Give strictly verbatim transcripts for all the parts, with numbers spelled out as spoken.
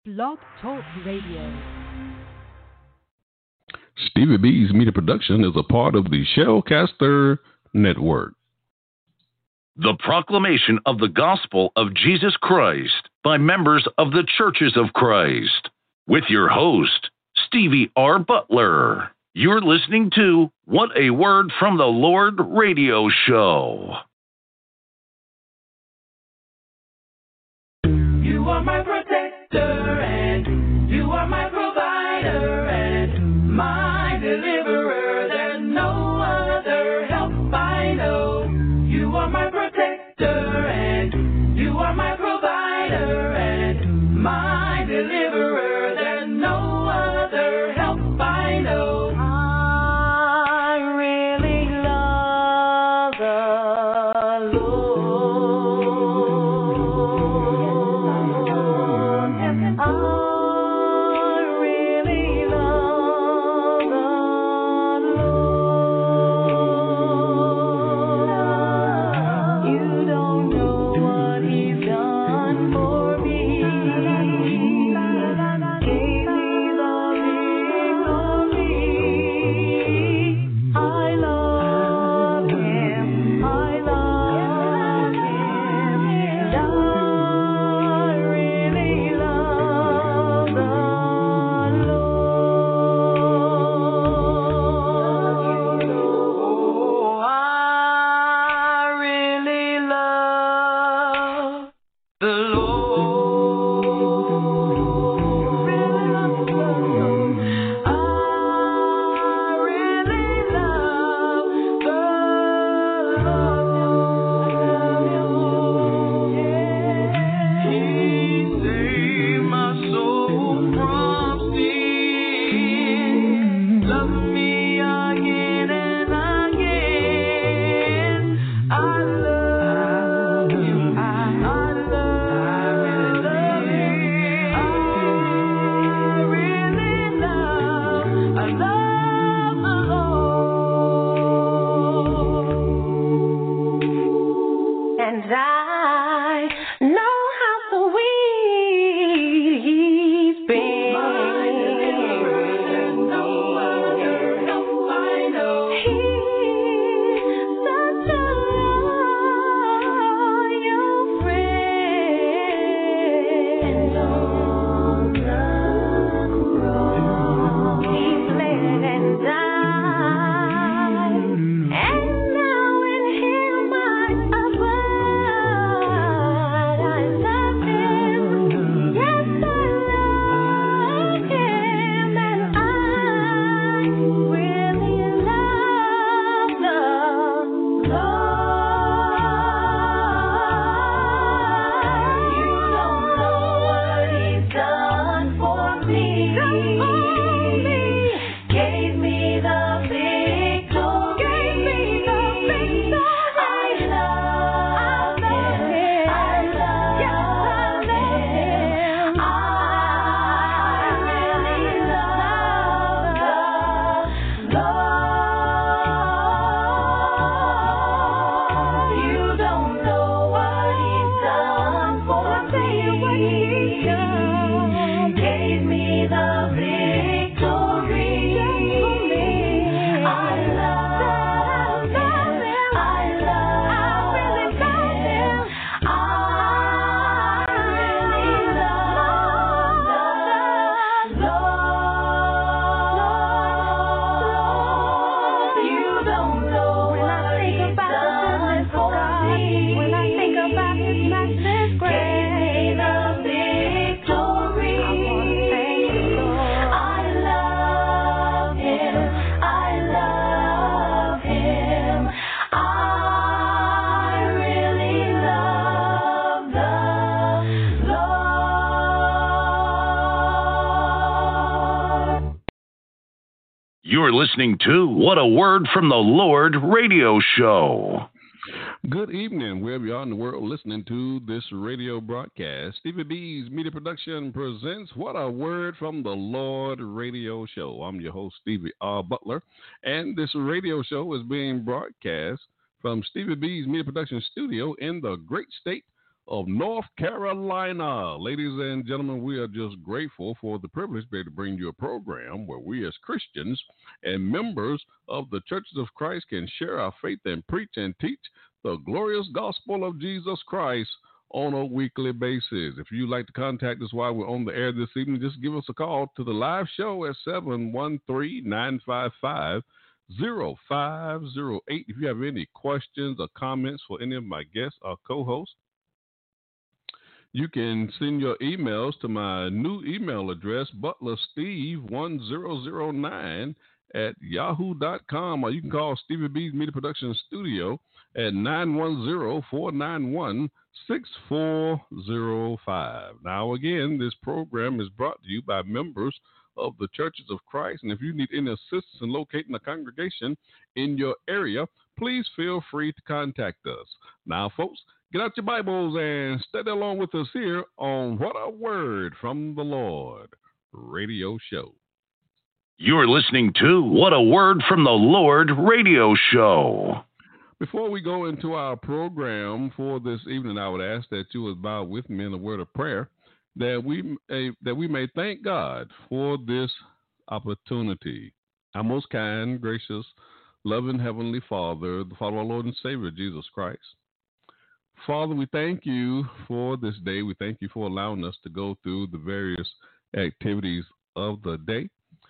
Blog Talk Radio. Stevie B's Media Production is a part of the Shellcaster Network. The proclamation of the gospel of Jesus Christ by members of the Churches of Christ. With your host, Stevie R. Butler. You're listening to What a Word from the Lord radio show. You are my protector and you are my provider and my deliverer. There's no other help I know. You are my protector and you are my provider and my deliverer. There's no other help I know. I really love the Lord. I really love the Lord. You don't know what He's done for me. Gave me the victory. I love Him. I love Him. And I really love the Lord. Oh, I really love the Lord. Really love the Lord. I really love the Lord. He saved my soul from sin. Love me again and again. I love Him. I love Him. I really love. I love the Lord. And I know how sweet He's been. My deliverer, there's no other help I know. He's such a loyal friend. On the cross, He bled and died, and now in Him I abide. I love Him, yes I love Him, and I really love the Lord. You don't know what He's done for me. Gave me the victory. I love Him. I love Him. I really love the Lord. You don't know what He's done for me. Gave me the victory. I love Him. I love Him. I really love the Lord. You don't know what He's done for me. When I think about His matchless grace, gave me the victory. I love Him. I love Him. I really love the Lord. You're listening to What a Word from the Lord radio show. Good evening, wherever you are in the world listening to this radio broadcast. Stevie B's Media Production presents What a Word from the Lord radio show. I'm your host, Stevie R. Butler, and this radio show is being broadcast from Stevie B's Media Production studio in the great state of North Carolina. Ladies and gentlemen, we are just grateful for the privilege to be able to bring you a program where we as Christians and members of the Churches of Christ can share our faith and preach and teach the glorious gospel of Jesus Christ on a weekly basis. If you'd like to contact us while we're on the air this evening, just give us a call to the live show at seven one three, nine five five, zero five zero eight. If you have any questions or comments for any of my guests or co-hosts, you can send your emails to my new email address, butler steve one zero zero nine at yahoo dot com, or you can call Stevie B's Media Production Studio at nine one zero, four nine one, six four zero five. Now, again, this program is brought to you by members of the Churches of Christ, and if you need any assistance in locating a congregation in your area, please feel free to contact us. Now, folks, get out your Bibles and study along with us here on What a Word from the Lord radio show. You're listening to What a Word from the Lord radio show. Before we go into our program for this evening, I would ask that you would bow with me in a word of prayer, that we uh, that we may thank God for this opportunity. Our most kind, gracious, loving Heavenly Father, the Father of our Lord and Savior, Jesus Christ. Father, we thank you for this day. We thank you for allowing us to go through the various activities of the day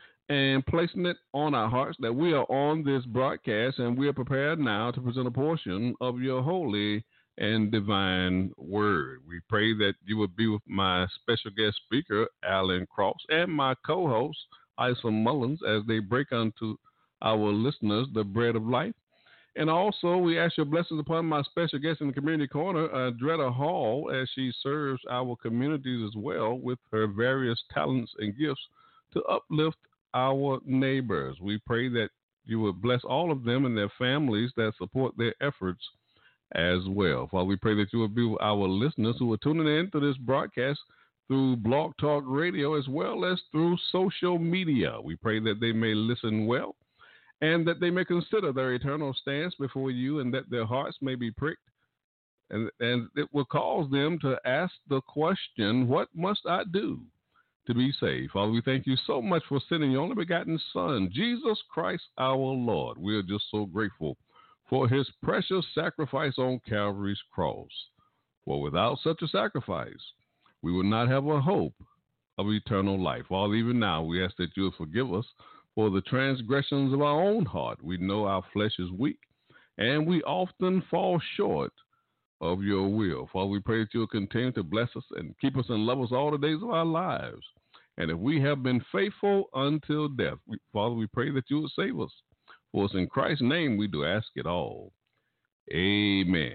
and placing it on our hearts that we are on this broadcast and we are prepared now to present a portion of your holy and divine word. We pray that you would be with my special guest speaker, Alan Cross, and my co-host, Isa Mullins, as they break unto our listeners the bread of life. And also, we ask your blessings upon my special guest in the community corner, uh, Dretta Hall, as she serves our communities as well with her various talents and gifts to uplift our neighbors. We pray that you would bless all of them and their families that support their efforts as well. Father, we pray that you will be with our listeners who are tuning in to this broadcast through Blog Talk Radio as well as through social media. We pray that they may listen well and that they may consider their eternal stance before you and that their hearts may be pricked. And, and it will cause them to ask the question, what must I do to be saved? Father, we thank you so much for sending your only begotten Son, Jesus Christ our Lord. We are just so grateful for his precious sacrifice on Calvary's cross. For without such a sacrifice, we would not have a hope of eternal life. Father, even now, we ask that you will forgive us for the transgressions of our own heart. We know our flesh is weak, and we often fall short of your will. Father, we pray that you will continue to bless us and keep us and love us all the days of our lives. And if we have been faithful until death, we, Father, we pray that you will save us. For it's in Christ's name we do ask it all. Amen.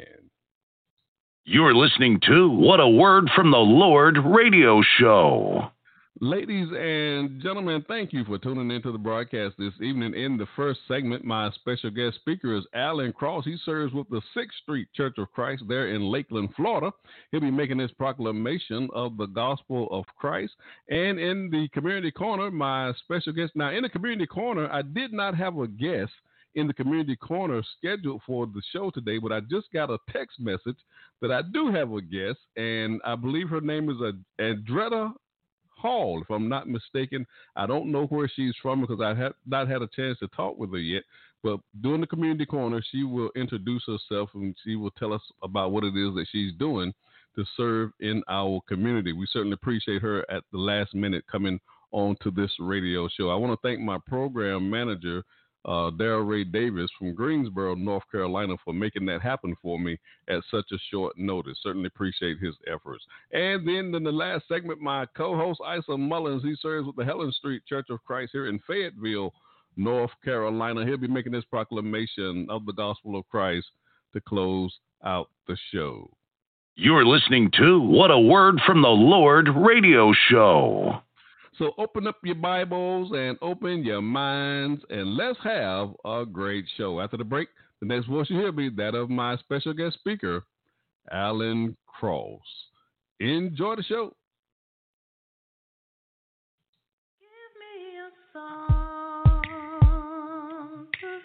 You're listening to What a Word from the Lord radio show. Ladies and gentlemen, thank you for tuning into the broadcast this evening. In the first segment, my special guest speaker is Alan Cross. He serves with the sixth Street Church of Christ there in Lakeland, Florida. He'll be making this proclamation of the gospel of Christ. And in the community corner, my special guest. Now, in the community corner, I did not have a guest in the community corner scheduled for the show today, but I just got a text message that I do have a guest, and I believe her name is Andretta Hall, if I'm not mistaken. I don't know where she's from because I have not had a chance to talk with her yet. But during the community corner, she will introduce herself and she will tell us about what it is that she's doing to serve in our community. We certainly appreciate her at the last minute coming on to this radio show. I want to thank my program manager, Uh, Daryl Ray Davis from Greensboro, North Carolina, for making that happen for me at such a short notice. Certainly appreciate his efforts. And then in the last segment, my co-host, Isa Mullins, he serves with the Helen Street Church of Christ here in Fayetteville, North Carolina. He'll be making this proclamation of the gospel of Christ to close out the show. You're listening to What a Word from the Lord radio show. So open up your Bibles and open your minds, and let's have a great show. After the break, the next voice you hear will be that of my special guest speaker, Alan Cross. Enjoy the show. Give me a song to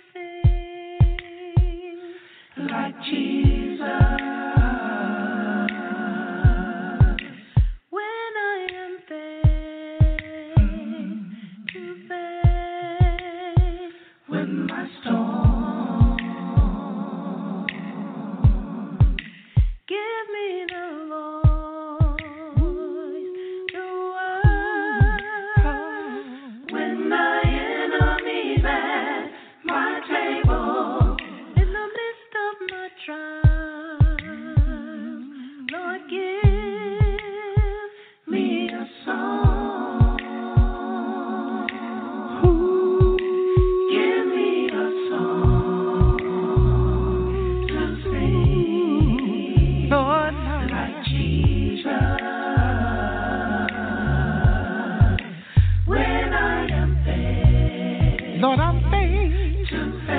sing like Jesus. Lord, I'm faced,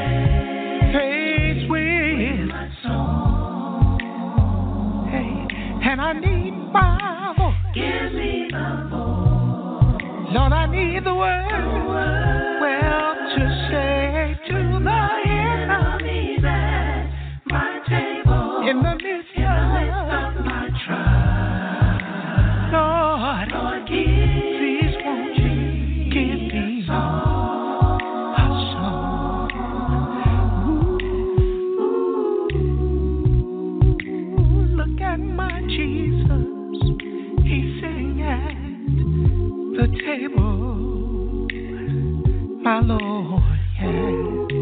faced with my soul. Hey, and I need my voice. Give me my voice. Lord, I need the word. Well, to say to the enemies at my table in the midst, in the midst of my trial. Lord, Lord, give, please won't you give me a song? Ooh, look at my Jesus. He's sitting at the table, my Lord, yeah.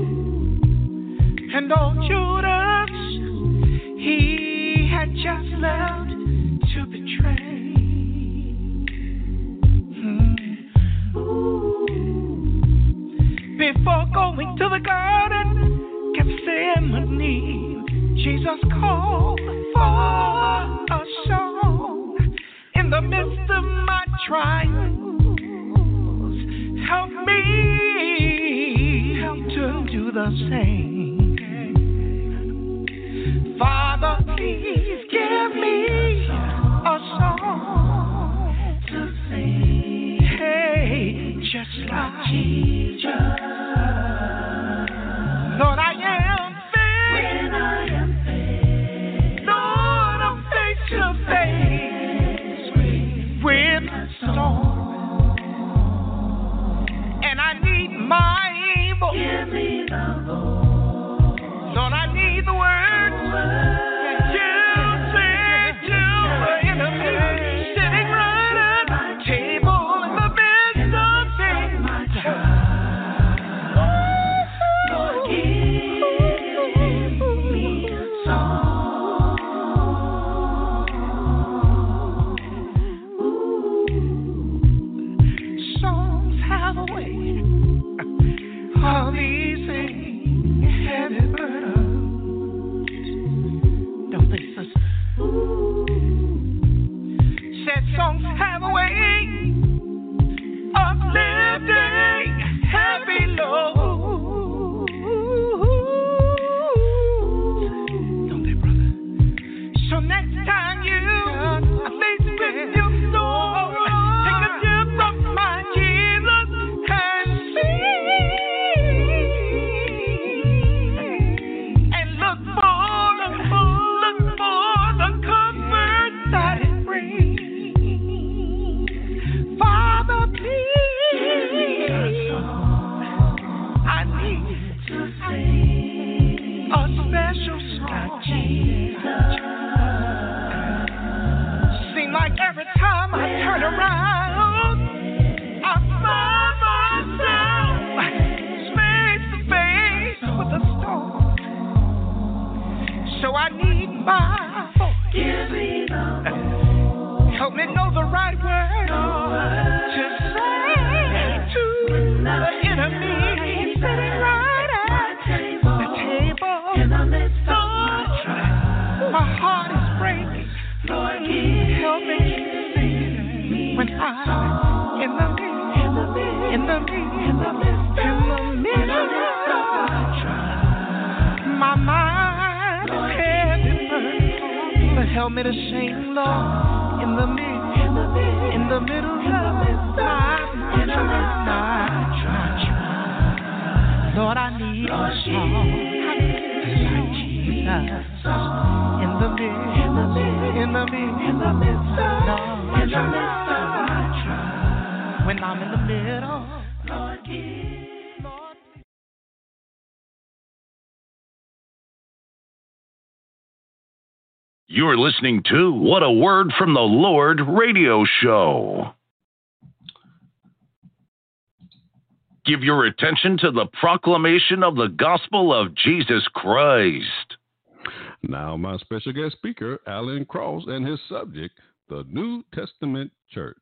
And old Judas, he had just left to betray. Hmm. Before going to the garden, Gethsemane, Jesus called for a song in the midst of my trials. Help me, help to do the same. Father, please give me a song to sing. Hey, just like Jesus. Lord, I am faced. When I am faced. Lord, I'm face to face with my storm. And I need my voice. Give me the voice. Lord, I need the words. You say to the enemy, sitting right at my table in the midst of my time. Lord, give me a song. Ooh. Songs have a way of easing heavy burdens. Don't they, sister? Said songs have a way of lifting heavy loads. Don't they, brother? So next time you are faced with your storm, take a dip from my Jesus and sing. And look for, look for, look for the comfort that it brings. Father, please, I need to sing a special song. Seem like every time I turn around, I find myself face to face with a storm. So I need my voice. Give me the voice. Help me know the right word to say to the enemy sitting right at the table in the midst of my trial. My heart is breaking. Lord, help me sing when I'm in the midst, in the midst, in the midst, in the midst, in the midst of my trial. My mind is heavy burden, but help me to sing, Lord, in the midst, in the midst, in the middle of my trial. Lord, I need a song like Jesus. In the midst, in the midst, in the midst, in the midst of, Lord, in the midst of my trial. When I'm in the middle, Lord, give, Lord, You're listening to What a Word from the Lord radio show. Give your attention to the proclamation of the gospel of Jesus Christ. Now, my special guest speaker, Alan Cross, and his subject, the New Testament Church.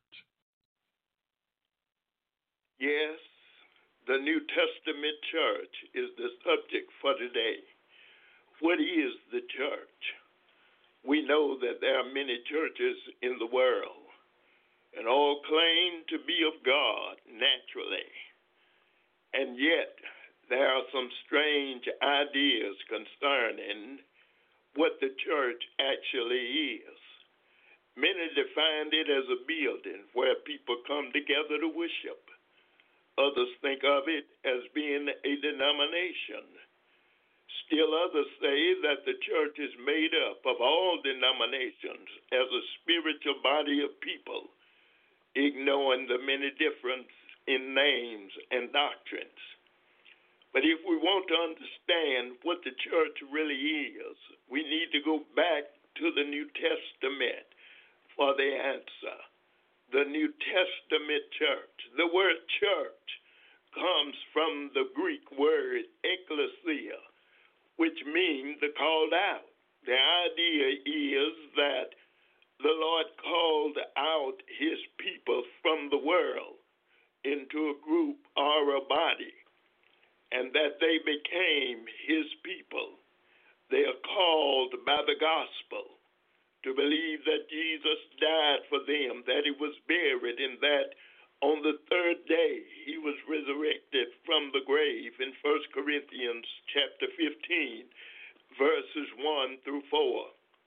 Yes, the New Testament Church is the subject for today. What is the church? We know that there are many churches in the world, and all claim to be of God naturally. And yet, there are some strange ideas concerning what the church actually is. Many define it as a building where people come together to worship. Others think of it as being a denomination. Still others say that the church is made up of all denominations as a spiritual body of people, ignoring the many differences in names and doctrines. But if we want to understand what the church really is, we need to go back to the New Testament for the answer. The New Testament church. The word church comes from the Greek word ekklesia, which means the called out. The idea is that the Lord called out his people from the world into a group or a body, and that they became his people. They are called by the gospel to believe that Jesus died for them, that he was buried, and that on the third day he was resurrected from the grave in First Corinthians chapter fifteen, verses one through four.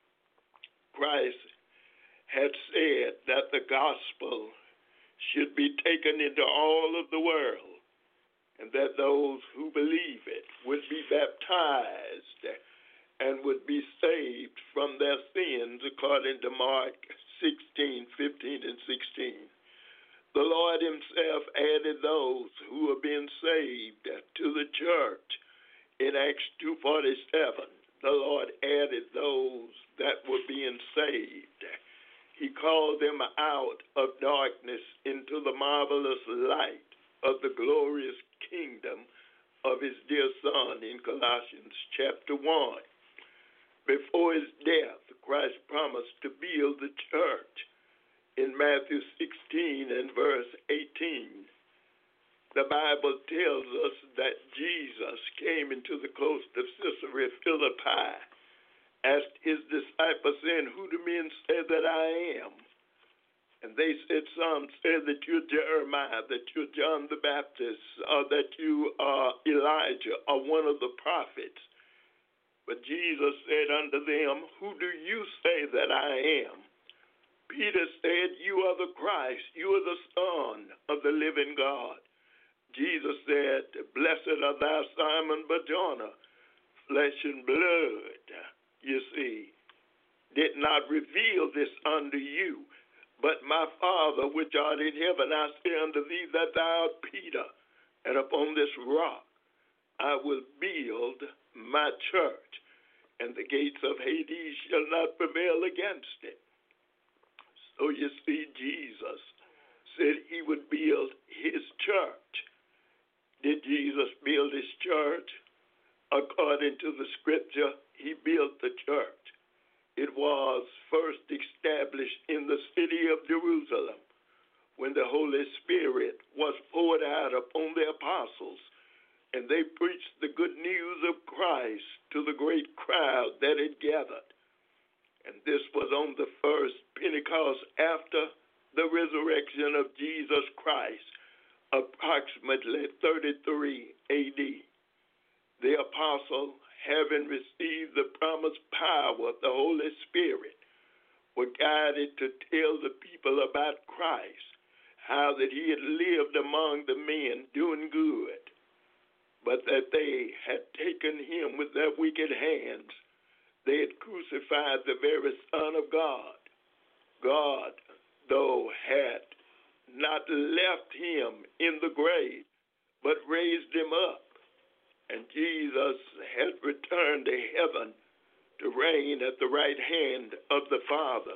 Christ had said that the gospel should be taken into all of the world, and that those who believe it would be baptized and would be saved from their sins, according to Mark sixteen, fifteen, and sixteen. The Lord himself added those who were being saved to the church. In Acts two forty-seven, the Lord added those that were being saved. He called them out of darkness into the marvelous light of the glorious kingdom of his dear Son in Colossians chapter one. Before his death, Christ promised to build the church. In Matthew sixteen and verse eighteen, the Bible tells us that Jesus came into the coast of Caesarea Philippi, asked his disciples then, "Who do men say that I am?" And they said, "Some say that you're Jeremiah, that you're John the Baptist, or that you are Elijah, or one of the prophets." But Jesus said unto them, "Who do you say that I am?" Peter said, "You are the Christ, you are the Son of the living God." Jesus said, "Blessed art thou, Simon Bar-Jonah, flesh and blood, you see, did not reveal this unto you, but my Father which art in heaven. I say unto thee that thou art Peter, and upon this rock I will build my church, and the gates of Hades shall not prevail against it." So you see, Jesus said he would build his church. Did Jesus build his church? According to the scripture, he built the church. It was first established in the city of Jerusalem when the Holy Spirit was poured out upon the apostles, and they preached the good news of Christ to the great crowd that had gathered. And this was on the first Pentecost after the resurrection of Jesus Christ, approximately thirty-three A D. The apostle, having received the promised power of the Holy Spirit, were guided to tell the people about Christ, how that he had lived among the men doing good, but that they had taken him with their wicked hands. They had crucified the very Son of God. God, though, had not left him in the grave, but raised him up. And Jesus had returned to heaven to reign at the right hand of the Father.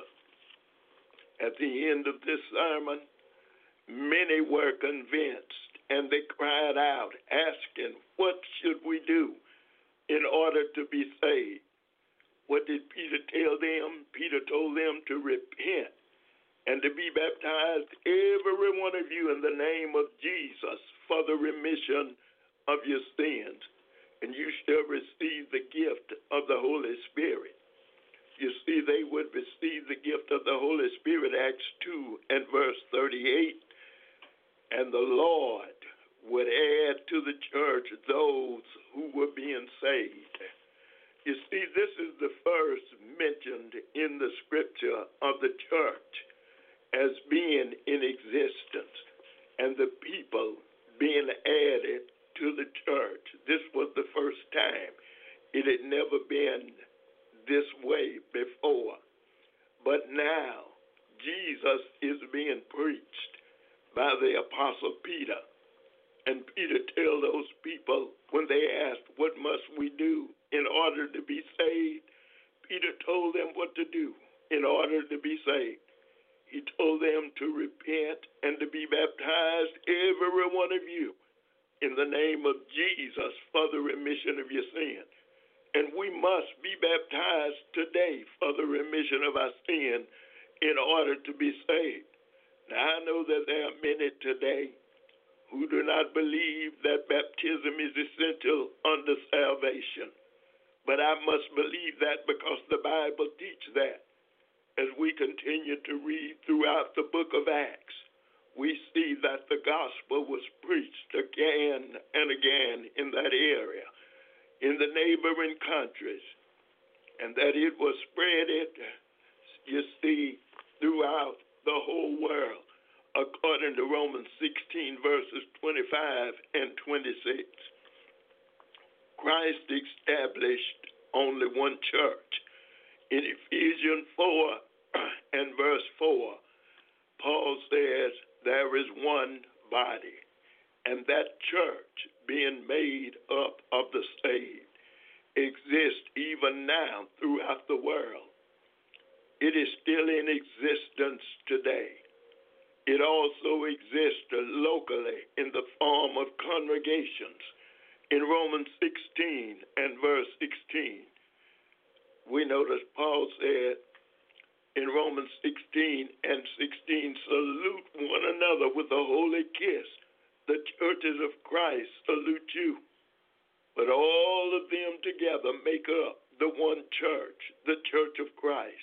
At the end of this sermon, many were convinced, and they cried out, asking, "What should we do in order to be saved?" What did Peter tell them? Peter told them to repent and to be baptized, every one of you, in the name of Jesus for the remission of your sins, and you shall receive the gift of the Holy Spirit. You see, they would receive the gift of the Holy Spirit, Acts two and verse thirty-eight, and the Lord would add to the church those who were being saved. You see, this is the first mentioned in the scripture of the church as being in existence and the people being added to the church. This was the first time. It had never been this way before. But now, Jesus is being preached by the Apostle Peter. And Peter told those people when they asked, what must we do in order to be saved? Peter told them what to do in order to be saved. He told them to repent and to be baptized, every one of you, in the name of Jesus for the remission of your sin. And we must be baptized today for the remission of our sin in order to be saved. Now, I know that there are many today who do not believe that baptism is essential unto salvation. But I must believe that because the Bible teaches that. As we continue to read throughout the book of Acts, we see that the gospel was preached again and again in that area, in the neighboring countries, and that it was spread, it, you see, throughout the whole world, according to Romans sixteen, verses twenty-five and twenty-six. Christ established only one church. In Ephesians four and verse four, Paul says there is one body, and that church, being made up of the saved, exists even now throughout the world. It is still in existence today. It also exists locally in the form of congregations. In Romans sixteen and verse sixteen, we notice Paul said in Romans sixteen and sixteen, salute one another with a holy kiss. The churches of Christ salute you. But all of them together make up the one church, the church of Christ.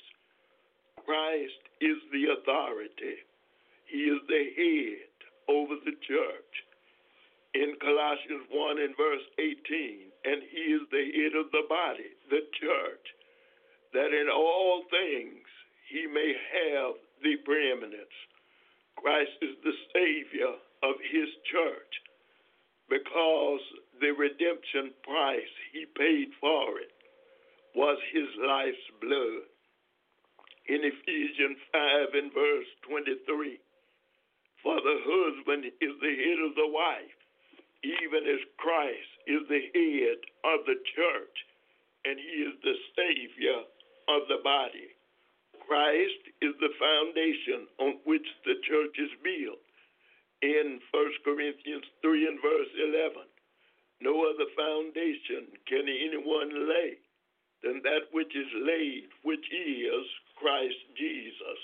Christ is the authority. He is the head over the church. In Colossians one and verse eighteen, and he is the head of the body, the church, that in all things he may have the preeminence. Christ is the Savior of his church because the redemption price he paid for it was his life's blood. In Ephesians five and verse twenty-three, for the husband is the head of the wife, even as Christ is the head of the church, and he is the Savior of the body. Christ is the foundation on which the church is built. In First Corinthians three and verse eleven, no other foundation can anyone lay than that which is laid, which is Christ Jesus.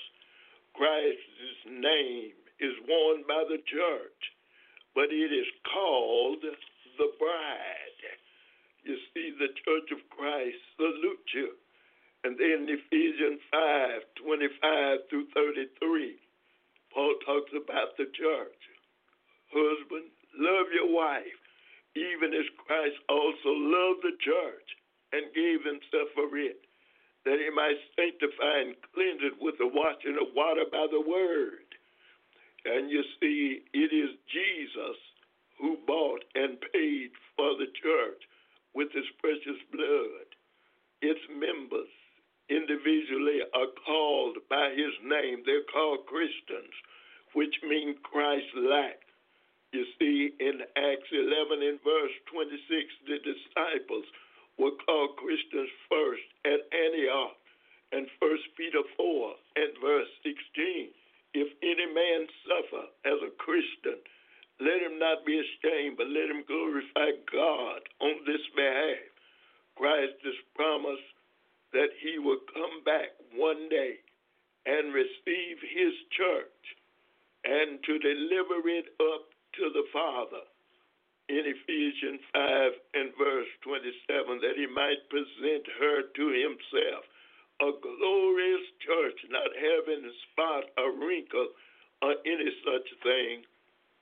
Christ's name is worn by the church, but it is called the bride. You see, the church of Christ salute you. And then Ephesians five, twenty-five through thirty-three, Paul talks about the church. Husband, love your wife, even as Christ also loved the church and gave himself for it, that he might sanctify and cleanse it with the washing of water by the word. And you see, it is Jesus who bought and paid for the church with his precious blood. Its members individually are called by his name. They're called Christians, which mean Christ-like. You see, in Acts eleven and verse twenty-six, the disciples were called Christians first at Antioch. And First Peter four and verse sixteen, if any man suffer as a Christian, let him not be ashamed, but let him glorify God on this behalf. Christ has promised that he will come back one day and receive his church and to deliver it up to the Father in Ephesians five and verse twenty-seven, that he might present her to himself, a glorious church, not having a spot, a wrinkle, or any such thing,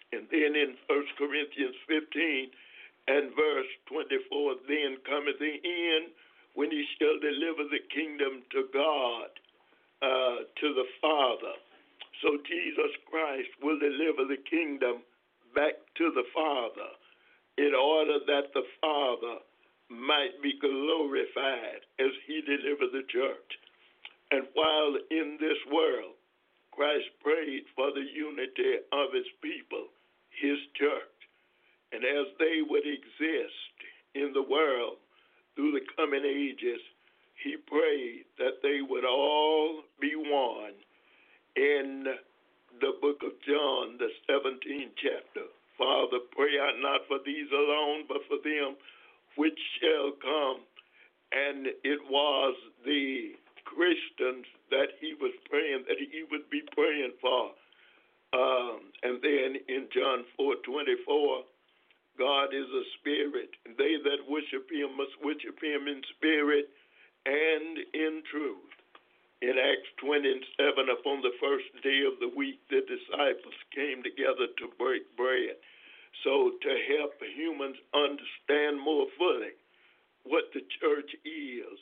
And then in First Corinthians fifteen and verse twenty-four, then cometh the end when he shall deliver the kingdom to God, uh, to the Father. So Jesus Christ will deliver the kingdom back to the Father in order that the Father might be glorified as he delivered the church. And while in this world, Christ prayed for the unity of his people, his church. And as they would exist in the world through the coming ages, he prayed that they would all be one. In the book of John, the seventeenth chapter, Father, pray I not for these alone, but for them which shall come. And it was the Christians that he was praying, that he would be praying for. Um, and then in John four twenty-four, God is a spirit, and they that worship him must worship him in spirit and in truth. In Acts twenty-seven, upon the first day of the week, the disciples came together to break bread. So to help humans understand more fully what the church is,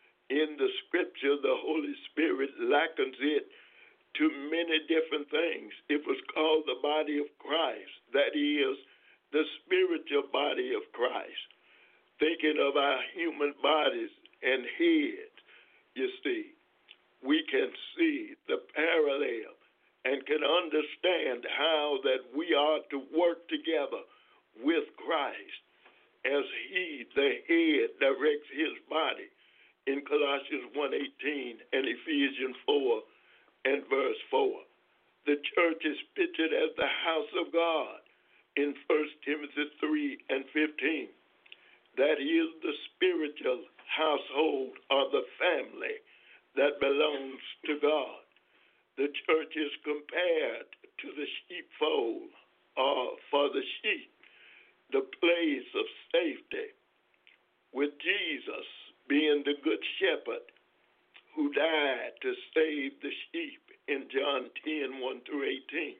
in the scripture, the Holy Spirit likens it to many different things. It was called the body of Christ. That is, the spiritual body of Christ. Thinking of our human bodies and heads, you see, we can see the parallel and can understand how that we are to work together with Christ as he, the head, directs his body in Colossians one eighteen and Ephesians four and verse four. The church is pictured as the house of God in First Timothy three and fifteen. That is the spiritual household or the family that belongs to God. The church is compared to the sheepfold, or for the sheep, the place of safety, with Jesus being the good shepherd who died to save the sheep in John ten, one through eighteen.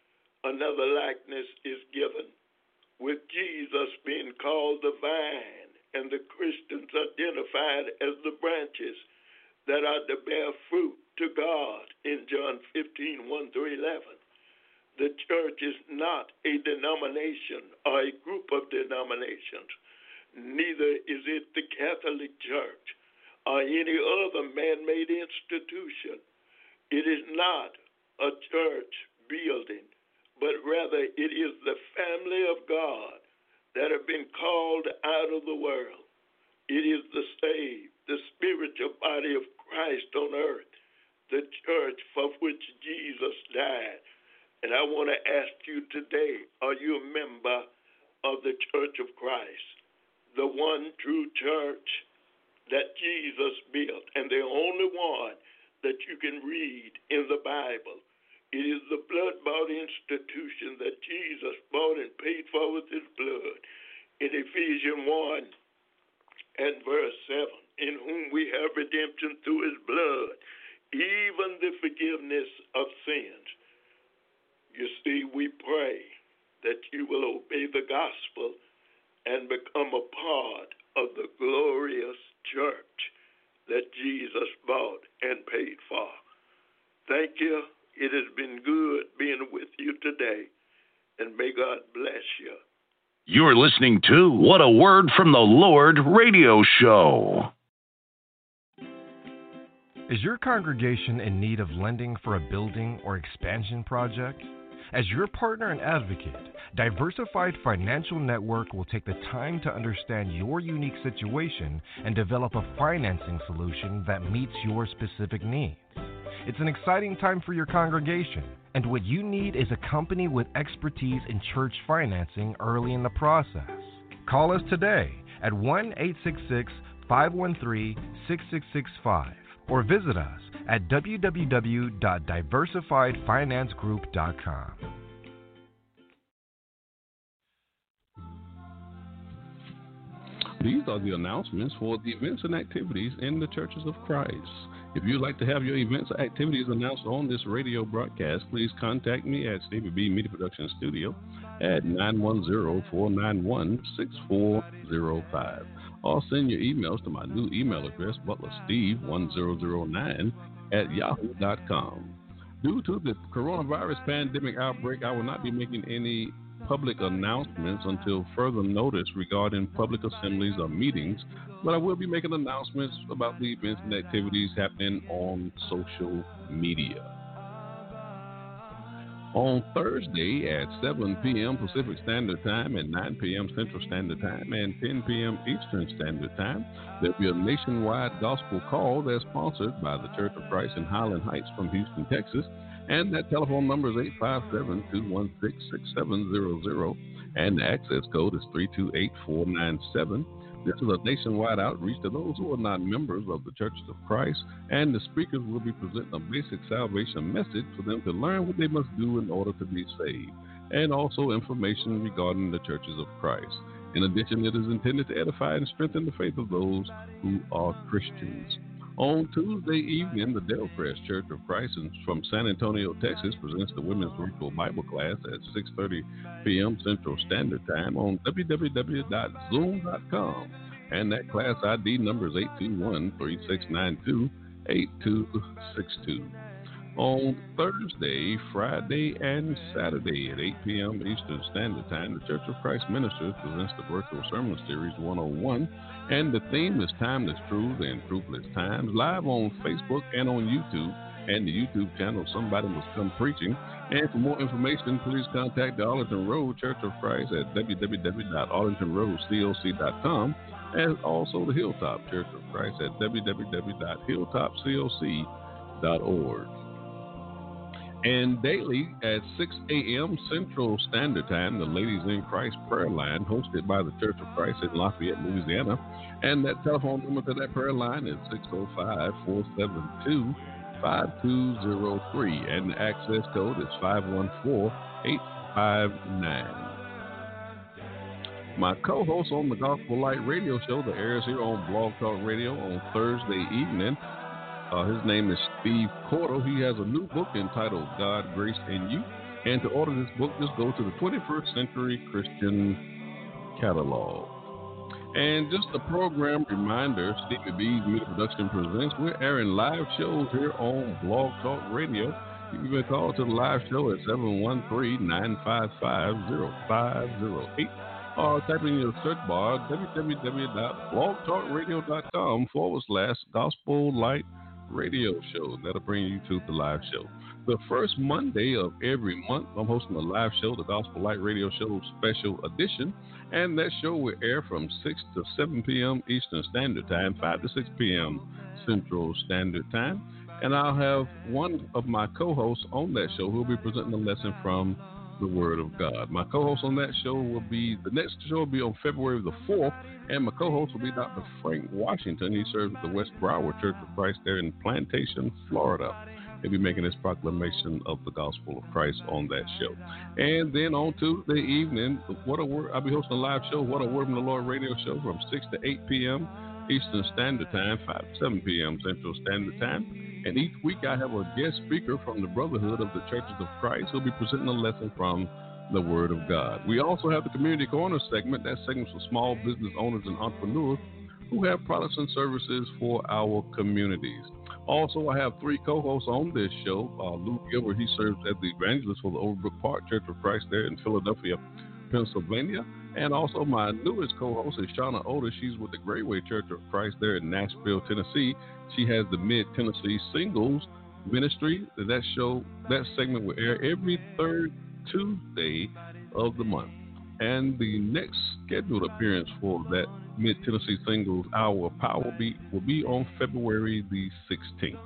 Another likeness is given with Jesus being called the vine and the Christians identified as the branches that are to bear fruit to God in John fifteen, one through eleven. The church is not a denomination or a group of denominations. Neither is it the Catholic Church or any other man-made institution. It is not a church building, but rather it is the family of God that have been called out of the world. It is the saved, the spiritual body of Christ on earth, the church for which Jesus died. And I want to ask you today, are you a member of the Church of Christ, the one true church that Jesus built, and the only one that you can read in the Bible? It is the blood-bought institution that Jesus bought and paid for with his blood. In Ephesians one and verse seven, in whom we have redemption through his blood, even the forgiveness of sins. You see, we pray that you will obey the gospel and become a part of the glorious church that Jesus bought and paid for. Thank you. It has been good being with you today, and may God bless you. You're listening to What a Word from the Lord radio show. Is your congregation in need of lending for a building or expansion project? As your partner and advocate, Diversified Financial Network will take the time to understand your unique situation and develop a financing solution that meets your specific needs. It's an exciting time for your congregation, and what you need is a company with expertise in church financing early in the process. Call us today at one eight six six, five one three, six six six five or visit us at w w w dot diversified finance group dot com. These are the announcements for the events and activities in the Churches of Christ. If you'd like to have your events or activities announced on this radio broadcast, please contact me at Stevie B Media Production Studio at nine one zero, four nine one, six four zero five. Or send your emails to my new email address, butlersteve one zero zero nine at yahoo dot com. Due to the coronavirus pandemic outbreak, I will not be making any public announcements until further notice regarding public assemblies or meetings, but I will be making announcements about the events and activities happening on social media. On Thursday at seven p.m. Pacific Standard Time and nine p.m. Central Standard Time and ten p.m. Eastern Standard Time, there will be a nationwide gospel call that's sponsored by the Church of Christ in Highland Heights from Houston, Texas. And that telephone number is eight five seven, two one six, six seven zero zero, and the access code is three two eight, four nine seven. This is a nationwide outreach to those who are not members of the Churches of Christ, and the speakers will be presenting a basic salvation message for them to learn what they must do in order to be saved, and also information regarding the Churches of Christ. In addition, it is intended to edify and strengthen the faith of those who are Christians. On Tuesday evening, the Del Crest Church of Christ from San Antonio, Texas, presents the Women's Virtual Bible Class at six thirty p.m. Central Standard Time on w w w dot zoom dot com. And that class I D number is eight two one, three six nine two, eight two six two. On Thursday, Friday, and Saturday at eight p.m. Eastern Standard Time, the Church of Christ Ministers presents the Virtual Sermon Series one oh one, and the theme is Timeless Truths and Truthless Times, live on Facebook and on YouTube, and the YouTube channel Somebody Must Come Preaching. And for more information, please contact the Arlington Road Church of Christ at w w w dot arlington road coc dot com, and also the Hilltop Church of Christ at w w w dot hilltop coc dot org. And daily at six a.m. Central Standard Time, the Ladies in Christ prayer line hosted by the Church of Christ in Lafayette, Louisiana. And that telephone number to that prayer line is six oh five, four seven two, five two zero three. And the access code is five one four, eight five nine. My co-host on the Gospel Light Radio Show that airs here on Blog Talk Radio on Thursday evening, Uh, his name is Steve Cordell. He has a new book entitled God, Grace, and You. And to order this book, just go to the twenty-first Century Christian Catalog. And just a program reminder, Stevie B's Media Production presents. We're airing live shows here on Blog Talk Radio. You can call to the live show at seven one three, nine five five, zero five zero eight. Or type in your search bar, w w w dot blog talk radio dot com forward slash Gospel Light Radio Show. That'll bring you to the live show. The first Monday of every month, I'm hosting a live show, the Gospel Light Radio Show Special Edition, and that show will air from six to seven p.m. Eastern Standard Time, five to six p.m. Central Standard Time, and I'll have one of my co-hosts on that show who will be presenting a lesson from the Word of God. My co-host on that show will be, the next show will be on February the fourth, and my co-host will be Doctor Frank Washington. He serves at the West Broward Church of Christ there in Plantation, Florida. He'll be making his proclamation of the gospel of Christ on that show. And then on Tuesday evening, what a word, I'll be hosting a live show, What a Word from the Lord radio show from six to eight p.m. Eastern Standard Time, five to seven p.m. Central Standard Time. And each week I have a guest speaker from the Brotherhood of the Churches of Christ who will be presenting a lesson from the Word of God. We also have the Community Corner segment. That segment for small business owners and entrepreneurs who have products and services for our communities. Also, I have three co-hosts on this show. Uh, Luke Gilbert, he serves as the evangelist for the Overbrook Park Church of Christ there in Philadelphia, Pennsylvania. And also my newest co-host is Shauna Otis. She's with the Greatway Church of Christ there in Nashville, Tennessee. She has the Mid-Tennessee Singles Ministry. That show, that segment will air every third Tuesday of the month. And the next scheduled appearance for that Mid-Tennessee Singles Hour of Power will be, will be on February the sixteenth.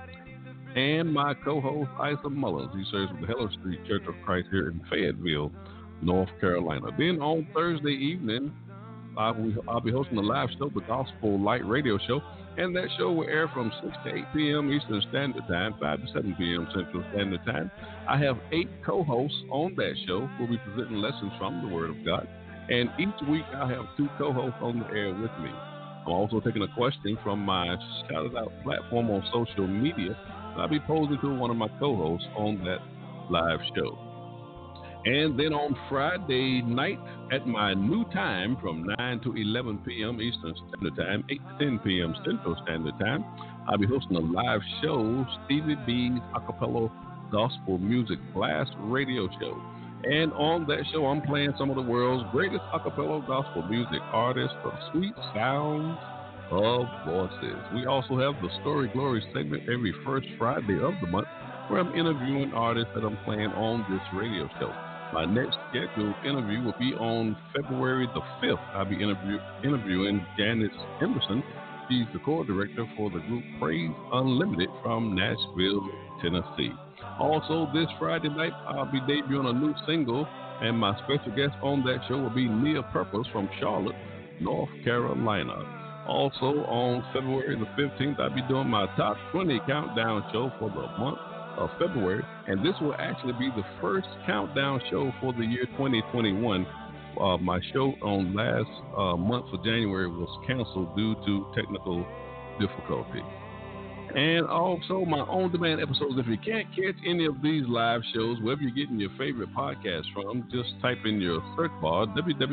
And my co-host, Isa Mullins, he serves with the Heller Street Church of Christ here in Fayetteville, North Carolina. Then on Thursday evening, I will, I'll be hosting a live show, the Gospel Light Radio Show, and that show will air from six to eight p.m. Eastern Standard Time, five to seven p.m. Central Standard Time. I have eight co-hosts on that show who will be presenting lessons from the Word of God. And each week I'll have two co-hosts on the air with me. I'm also taking a question from my shout-out platform on social media. I'll be posing to one of my co-hosts on that live show. And then on Friday night at my new time from nine to eleven p.m. Eastern Standard Time, eight to ten p.m. Central Standard Time, I'll be hosting a live show, Stevie B's Acapella Gospel Music Blast Radio Show. And on that show, I'm playing some of the world's greatest acapella gospel music artists of sweet sounds of voices. We also have the Story Glory segment every first Friday of the month, where I'm interviewing artists that I'm playing on this radio show. My next scheduled interview will be on February the fifth. I'll be interview- interviewing Janice Emerson. She's the co-director for the group Praise Unlimited from Nashville, Tennessee. Also, this Friday night, I'll be debuting a new single, and my special guest on that show will be Nia Purpose from Charlotte, North Carolina. Also, on February the fifteenth, I'll be doing my top twenty countdown show for the month of February, and this will actually be the first countdown show for the year twenty twenty-one. Uh, my show on last uh, month of January was canceled due to technical difficulty. And also my on-demand episodes. If you can't catch any of these live shows, wherever you're getting your favorite podcast from, just type in your search bar,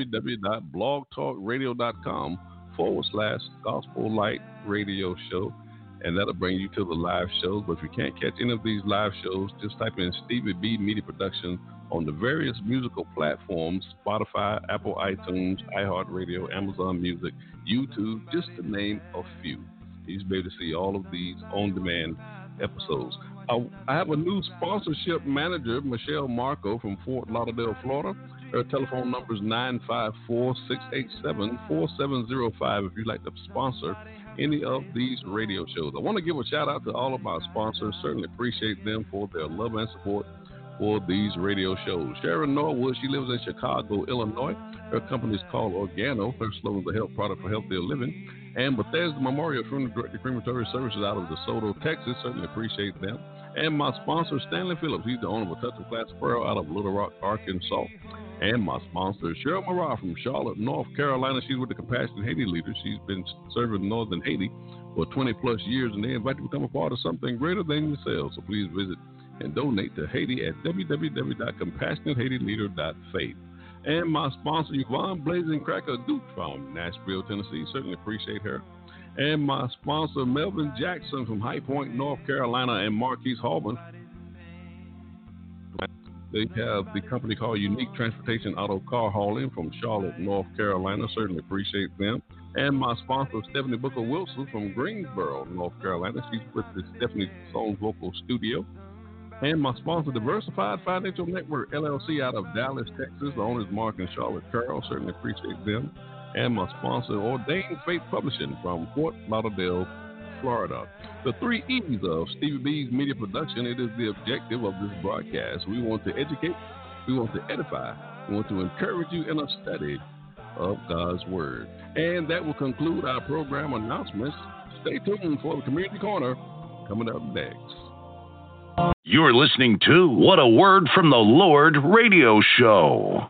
www.blogtalkradio.com forward slash Gospel Light Radio Show. And that'll bring you to the live shows. But if you can't catch any of these live shows, just type in Stevie B Media Production on the various musical platforms, Spotify, Apple iTunes, iHeartRadio, Amazon Music, YouTube, just to name a few. You'll be able to see all of these on-demand episodes. I, I have a new sponsorship manager, Michelle Marco from Fort Lauderdale, Florida. Her telephone number is nine five four, six eight seven, four seven zero five if you'd like to sponsor any of these radio shows. I want to give a shout out to all of my sponsors. Certainly appreciate them for their love and support for these radio shows. Sharon Norwood, she lives in Chicago, Illinois. Her company is called Organo. Her slogan is a health product for healthier living. And Bethesda Memorial Funeral Director Crematory Services out of DeSoto, Texas. Certainly appreciate them. And my sponsor, Stanley Phillips. He's the owner of a Touch of Class Pearl out of Little Rock, Arkansas. And my sponsor, Cheryl Murrah from Charlotte, North Carolina. She's with the Compassionate Haiti Leaders. She's been serving Northern Haiti for twenty plus years, and they invite you to become a part of something greater than yourselves. So please visit and donate to Haiti at w w w dot compassionate haiti leader dot faith. And my sponsor, Yvonne Blazing Cracker Duke from Nashville, Tennessee. Certainly appreciate her. And my sponsor, Melvin Jackson from High Point, North Carolina, and Marquise Hallman. They have the company called Unique Transportation Auto Car Hauling from Charlotte, North Carolina. Certainly appreciate them. And my sponsor, Stephanie Booker Wilson from Greensboro, North Carolina. She's with the Stephanie Songs Vocal Studio. And my sponsor, Diversified Financial Network, L L C, out of Dallas, Texas. The owners, Mark and Charlotte Carroll. Certainly appreciate them. And my sponsor, Ordained Faith Publishing from Fort Lauderdale, Florida. The three E's of Stevie B's Media Production. It is the objective of this broadcast. We want to educate. We want to edify. We want to encourage you in a study of God's Word. And that will conclude our program announcements. Stay tuned for the Community Corner coming up next. You're listening to What a Word from the Lord radio show.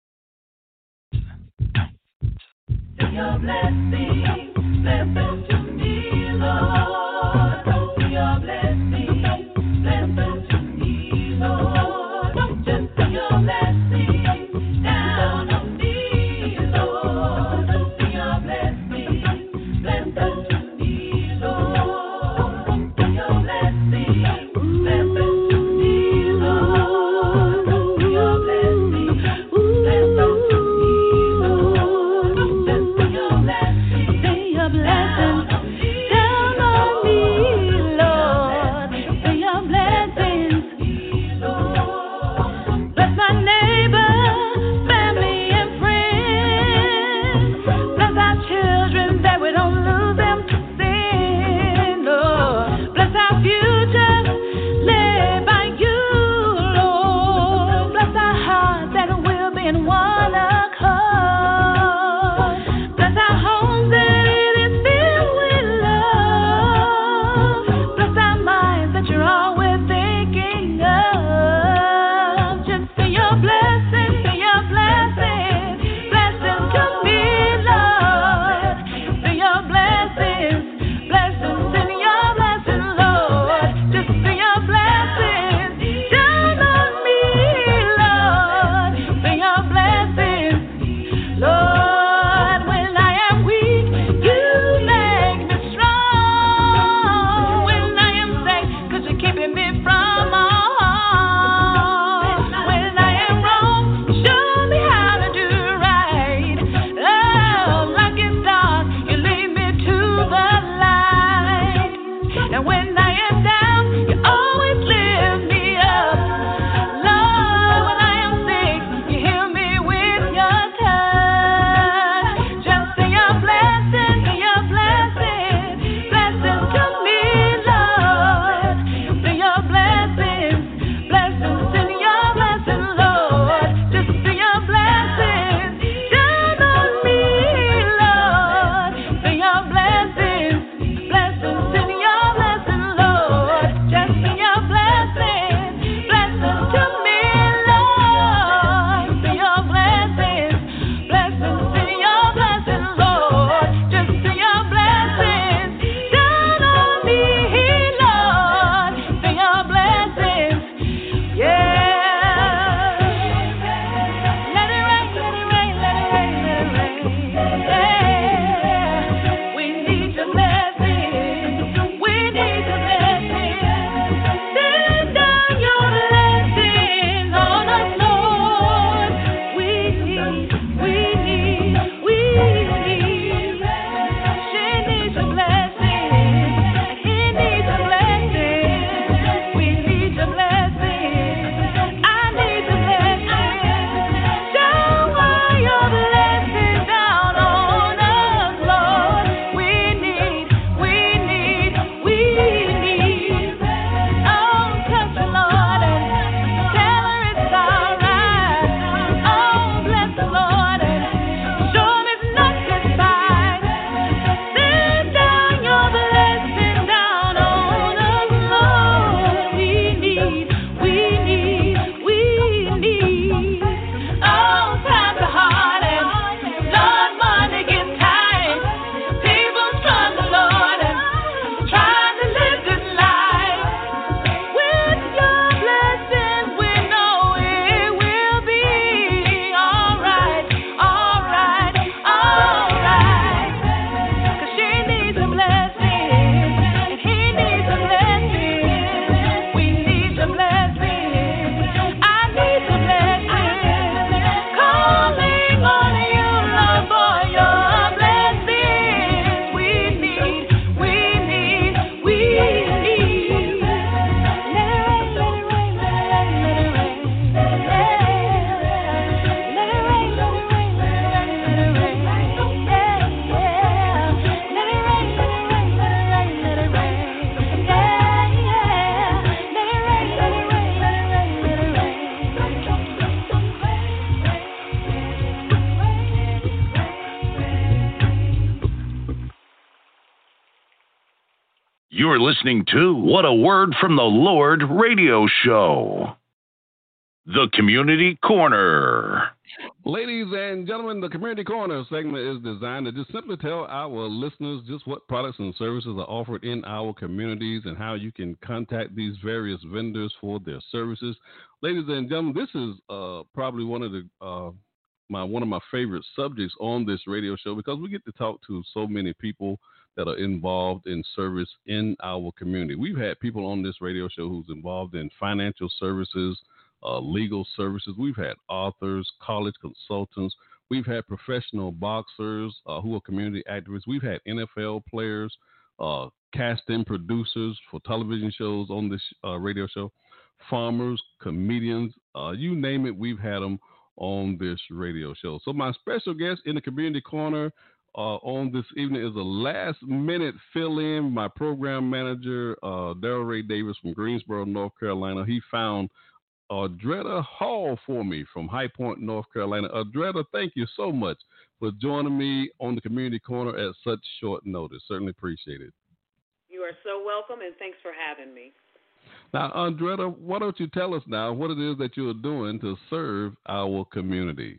Your blessing, blessing to me, Lord. Your blessing, blessing to me, Lord. Just your blessing down on me, Lord. Your blessing, blessing to me, Lord. Your blessing, blessing to me, Lord. Your blessing, blessing to me, Lord. Just your blessing down on me, down on You're listening to What a Word from the Lord radio show. The Community Corner. Ladies and gentlemen, the Community Corner segment is designed to just simply tell our listeners just what products and services are offered in our communities and how you can contact these various vendors for their services. Ladies and gentlemen, this is uh, probably one of the uh, my one of my favorite subjects on this radio show because we get to talk to so many people that are involved in service in our community. We've had people on this radio show who's involved in financial services, uh, legal services. We've had authors, college consultants. We've had professional boxers uh, who are community activists. We've had N F L players, uh, casting producers for television shows on this uh, radio show, farmers, comedians, uh, you name it, we've had them on this radio show. So my special guest in the Community Corner Uh, on this evening is a last-minute fill-in. My program manager, uh, Daryl Ray Davis from Greensboro, North Carolina. He found Audretta Hall for me from High Point, North Carolina. Audretta, thank you so much for joining me on the Community Corner at such short notice. Certainly appreciate it. You are so welcome, and thanks for having me. Now, Audretta, why don't you tell us now what it is that you're doing to serve our community?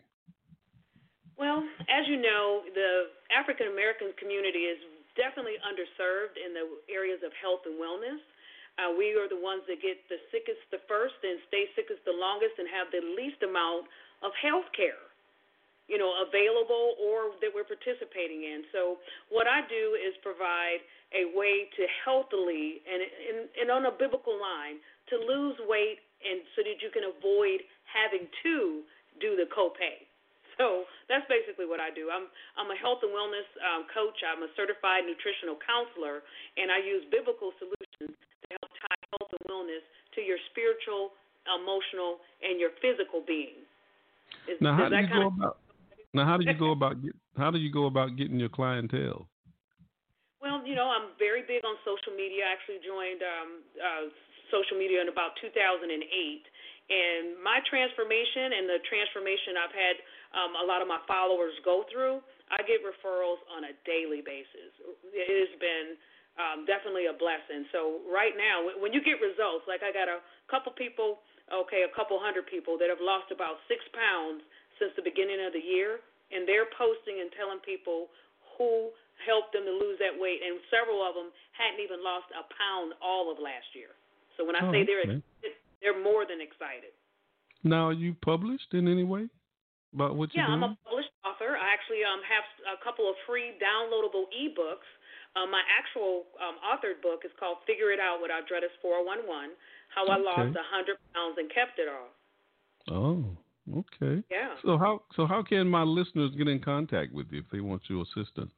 Well, as you know, the African American community is definitely underserved in the areas of health and wellness. Uh, we are the ones that get the sickest the first and stay sickest the longest and have the least amount of health care, you know, available or that we're participating in. So what I do is provide a way to healthily and, and, and on a biblical line to lose weight and so that you can avoid having to do the copay. So that's basically what I do. I'm I'm a health and wellness um, coach. I'm a certified nutritional counselor, and I use biblical solutions to help tie health and wellness to your spiritual, emotional, and your physical being. Is, now, how do you go of... about? Now, how do you go about get, how do you go about getting your clientele? Well, you know, I'm very big on social media. I actually joined um, uh, social media in about two thousand eight, and my transformation and the transformation I've had. Um, a lot of my followers go through, I get referrals on a daily basis. It has been um, definitely a blessing. So right now, when you get results, like I got a couple people, okay, a couple hundred people that have lost about six pounds since the beginning of the year, and they're posting and telling people who helped them to lose that weight, and several of them hadn't even lost a pound all of last year. So when I oh, say they're okay. they're more than excited. Now, are you published in any way? About what yeah, you're I'm a published author. I actually um, have a couple of free downloadable e-books. Um, my actual um, authored book is called Figure It Out with Audretta's four one one, How I okay. Lost one hundred pounds and Kept It All. Oh, okay. Yeah. So how so how can my listeners get in contact with you if they want your assistance?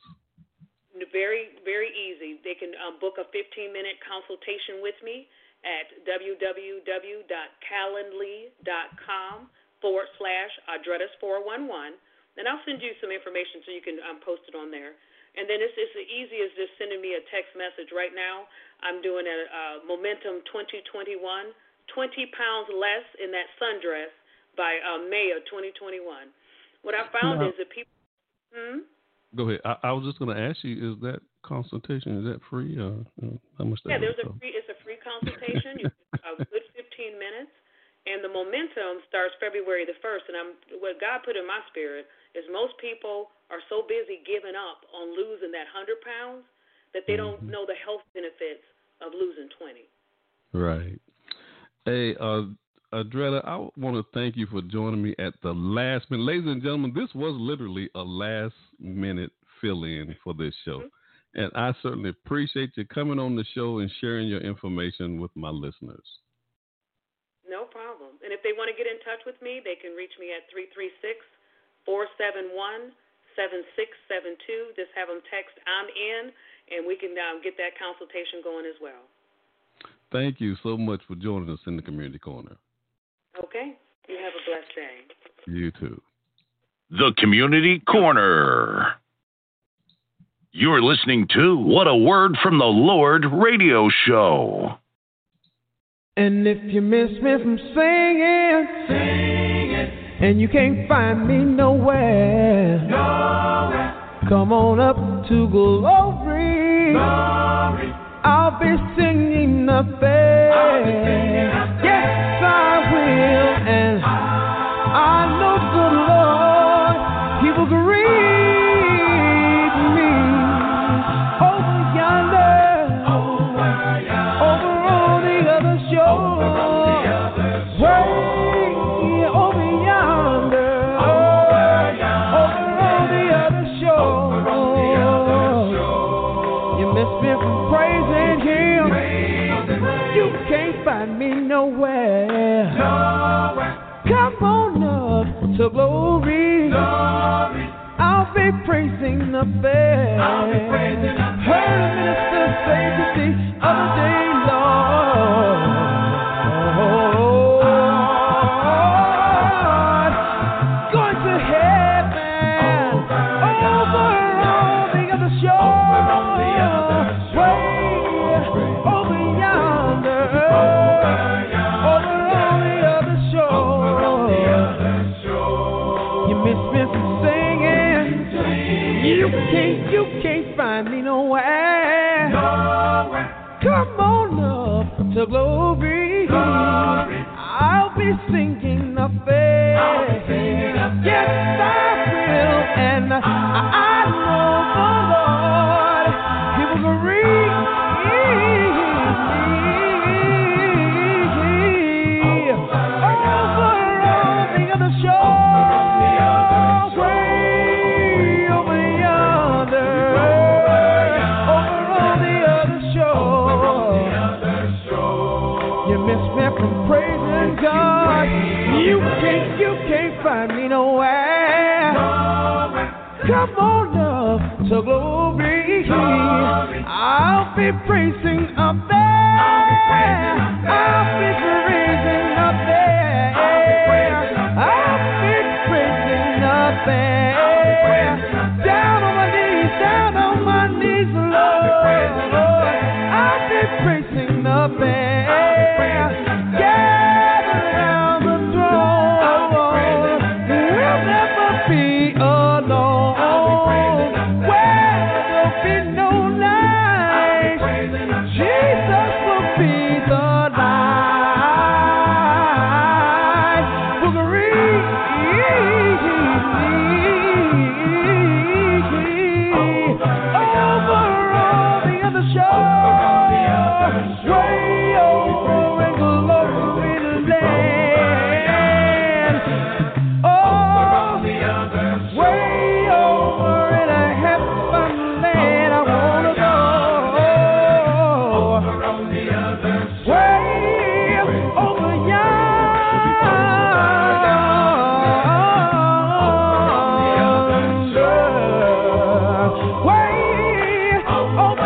Very, very easy. They can um, book a fifteen-minute consultation with me at www.calendly.com forward slash Audretta's four one one, and I'll send you some information so you can um, post it on there. And then it's, it's as easy as just sending me a text message. Right now, I'm doing a, a Momentum twenty twenty-one, twenty pounds less in that sundress by uh, May of twenty twenty-one. What I found now, is that people... Hmm? Go ahead. I, I was just going to ask you, is that consultation, is that free? Uh, how much that Yeah, there's a cost? free, it's a free consultation. You a good fifteen minutes. And the momentum starts February the first, and I'm, what God put in my spirit is most people are so busy giving up on losing that one hundred pounds that they mm-hmm. don't know the health benefits of losing twenty. Right. Hey, uh, Audretta, I want to thank you for joining me at the last minute. Ladies and gentlemen, this was literally a last-minute fill-in for this show. Mm-hmm. And I certainly appreciate you coming on the show and sharing your information with my listeners. No problem. And if they want to get in touch with me, they can reach me at three three six, four seven one, seven six seven two. Just have them text I'm in, and we can um, get that consultation going as well. Thank you so much for joining us in the Community Corner. Okay. You have a blessed day. You too. The Community Corner. You're listening to What a Word from the Lord radio show. And if you miss me from singing, Singing, and you can't find me nowhere, nowhere, come on up to Glory. Glory. I'll be singing the best. Yes, I will, and I know the Lord, He will greet me over yonder, over on the other shore, way over yonder, over on the other shore. You miss me from praising Him. You can't find me nowhere. Come on up to glory. I'll be praising the best. Heard a minister say to the other day, Lord, going to heaven, over on the other shore, way over yonder, over on the other shore. You miss me from singing. You can't, you can't find me nowhere. Come on up to glory. I'll be singing the best. Yes, I will, and I, I know the Lord, He will greet me over on the other shore, way over yonder, over on the other shore. You miss me from praising God. You can't, you can't find me nowhere. Come on up to glory. I'll be praising up there. I'll be praising up there. I'll be praising up there. Down on my knees, down on my knees, Lord. I'll be praising up there. Gather around the throne. We'll never be alone. Where there'll be no night, Jesus will be the light. We'll greet over on the other shore, way over in glory land. Oh, way over in a heaven land I wanna go. Way over yonder. Way over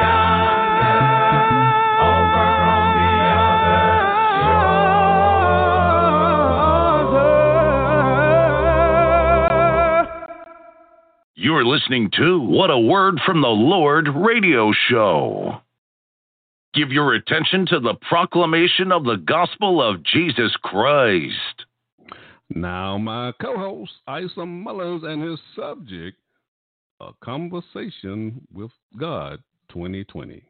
yonder. You're listening to What a Word from the Lord radio show. Give your attention to the proclamation of the gospel of Jesus Christ. Now, my co-host, Isa Mullins, and his subject, A Conversation with God twenty twenty.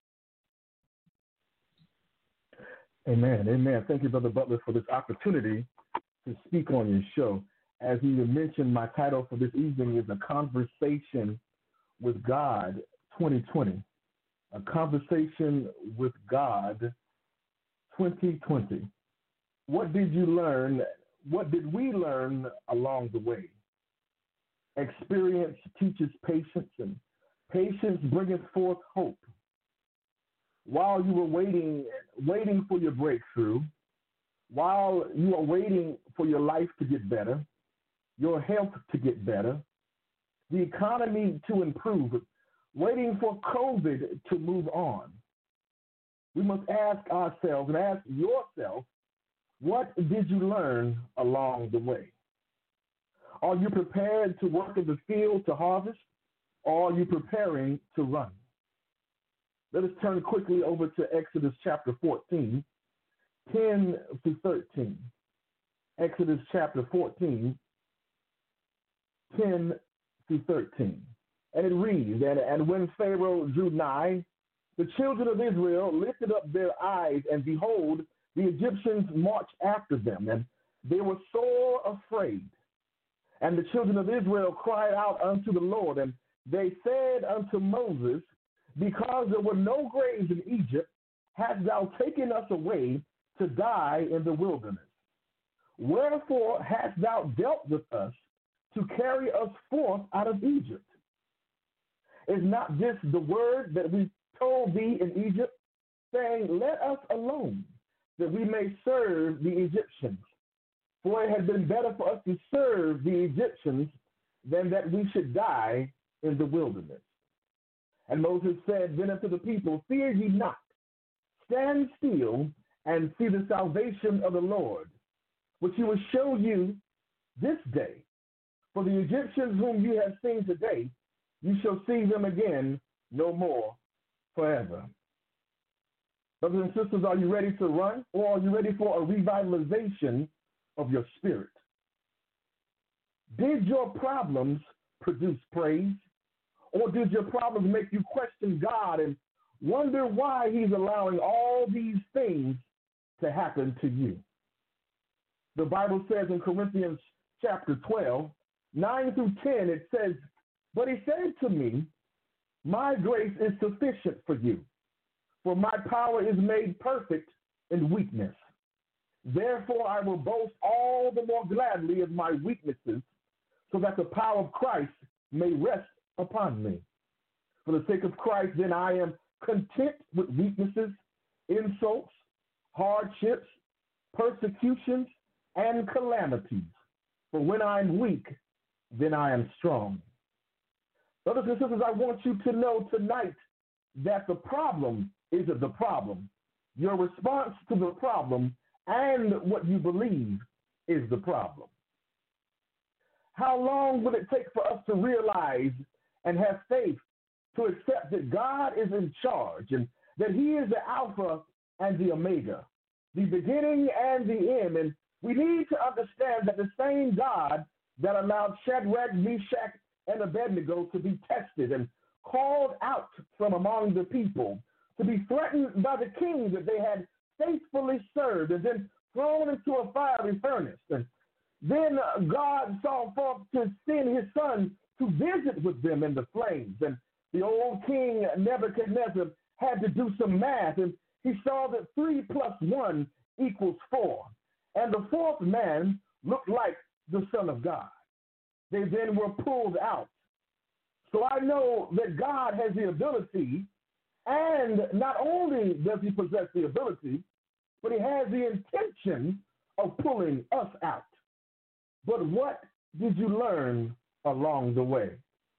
Amen. Amen. Thank you, Brother Butler, for this opportunity to speak on your show. As you mentioned, my title for this evening is A Conversation with God twenty twenty. A Conversation with God twenty twenty. What did you learn? What did we learn along the way? Experience teaches patience, and patience bringeth forth hope. While you were waiting, waiting for your breakthrough, while you are waiting for your life to get better, your health to get better, the economy to improve, waiting for COVID to move on, we must ask ourselves and ask yourself, what did you learn along the way? Are you prepared to work in the field to harvest, or are you preparing to run? Let us turn quickly over to Exodus chapter fourteen, ten through thirteen. Exodus chapter fourteen, ten through thirteen. And it reads, and, and when Pharaoh drew nigh, The children of Israel lifted up their eyes, and behold, the Egyptians marched after them, and they were sore afraid. And the children of Israel cried out unto the Lord, and they said unto Moses, because there were no graves in Egypt, hast thou taken us away to die in the wilderness? Wherefore hast thou dealt with us to carry us forth out of Egypt? Is not this the word that we told thee in Egypt, saying, let us alone, that we may serve the Egyptians? For it had been better for us to serve the Egyptians than that we should die in the wilderness. And Moses said then unto the people, fear ye not, stand still and see the salvation of the Lord, which he will show you this day. For the Egyptians whom you have seen today, you shall see them again no more forever. Brothers and sisters, are you ready to run, or are you ready for a revitalization of your spirit? Did your problems produce praise, or did your problems make you question God and wonder why he's allowing all these things to happen to you? The Bible says in Corinthians chapter twelve, nine through ten, it says, but he said to me, my grace is sufficient for you, for my power is made perfect in weakness. Therefore I will boast all the more gladly of my weaknesses, so that the power of Christ may rest upon me. For the sake of Christ, then I am content with weaknesses, insults, hardships, persecutions, and calamities. For when I am weak, then I am strong. Brothers and sisters, I want you to know tonight that the problem isn't the problem. Your response to the problem and what you believe is the problem. How long will it take for us to realize and have faith to accept that God is in charge and that he is the Alpha and the Omega, the beginning and the end? And we need to understand that the same God that allowed Shadrach, Meshach, and Abednego to be tested and called out from among the people, to be threatened by the king that they had faithfully served, and then thrown into a fiery furnace. And then uh, God saw forth to send his son to visit with them in the flames. And the old king Nebuchadnezzar had to do some math, and he saw that three plus one equals four. And the fourth man looked like the Son of God. They then were pulled out. So I know that God has the ability, and not only does he possess the ability, but he has the intention of pulling us out. But what did you learn along the way?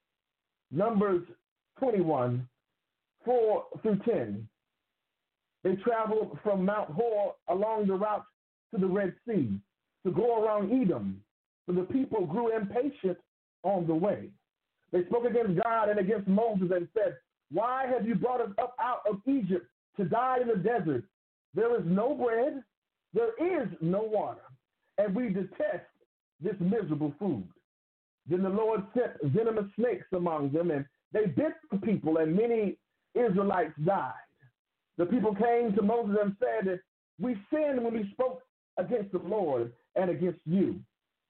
Numbers twenty-one, four through ten. They traveled from Mount Hor along the route to the Red Sea to go around Edom. So the people grew impatient on the way. They spoke against God and against Moses and said, why have you brought us up out of Egypt to die in the desert? There is no bread, there is no water, and we detest this miserable food. Then the Lord sent venomous snakes among them, and they bit the people, and many Israelites died. The people came to Moses and said, we sinned when we spoke against the Lord and against you.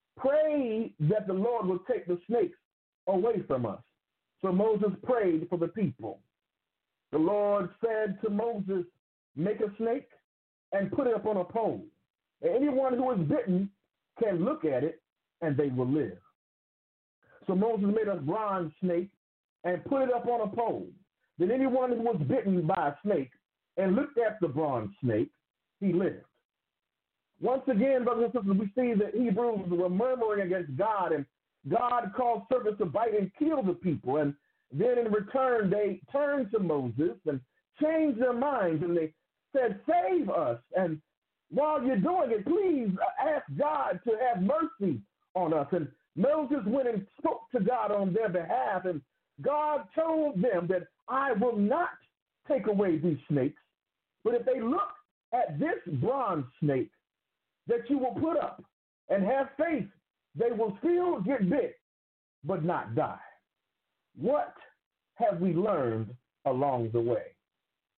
Pray that the Lord will take the snakes away from us. So Moses prayed for the people. The Lord said to Moses, make a snake and put it up on a pole. And anyone who is bitten can look at it and they will live. So Moses made a bronze snake and put it up on a pole. Then anyone who was bitten by a snake and looked at the bronze snake, he lived. Once again, brothers and sisters, we see that Hebrews were murmuring against God, and God caused serpents to bite and kill the people. And then in return, they turned to Moses and changed their minds, and they said, save us. And while you're doing it, please ask God to have mercy on us. And Moses went and spoke to God on their behalf, and God told them that I will not take away these snakes, but if they look at this bronze snake that you will put up and have faith, they will still get bit, but not die. What have we learned along the way?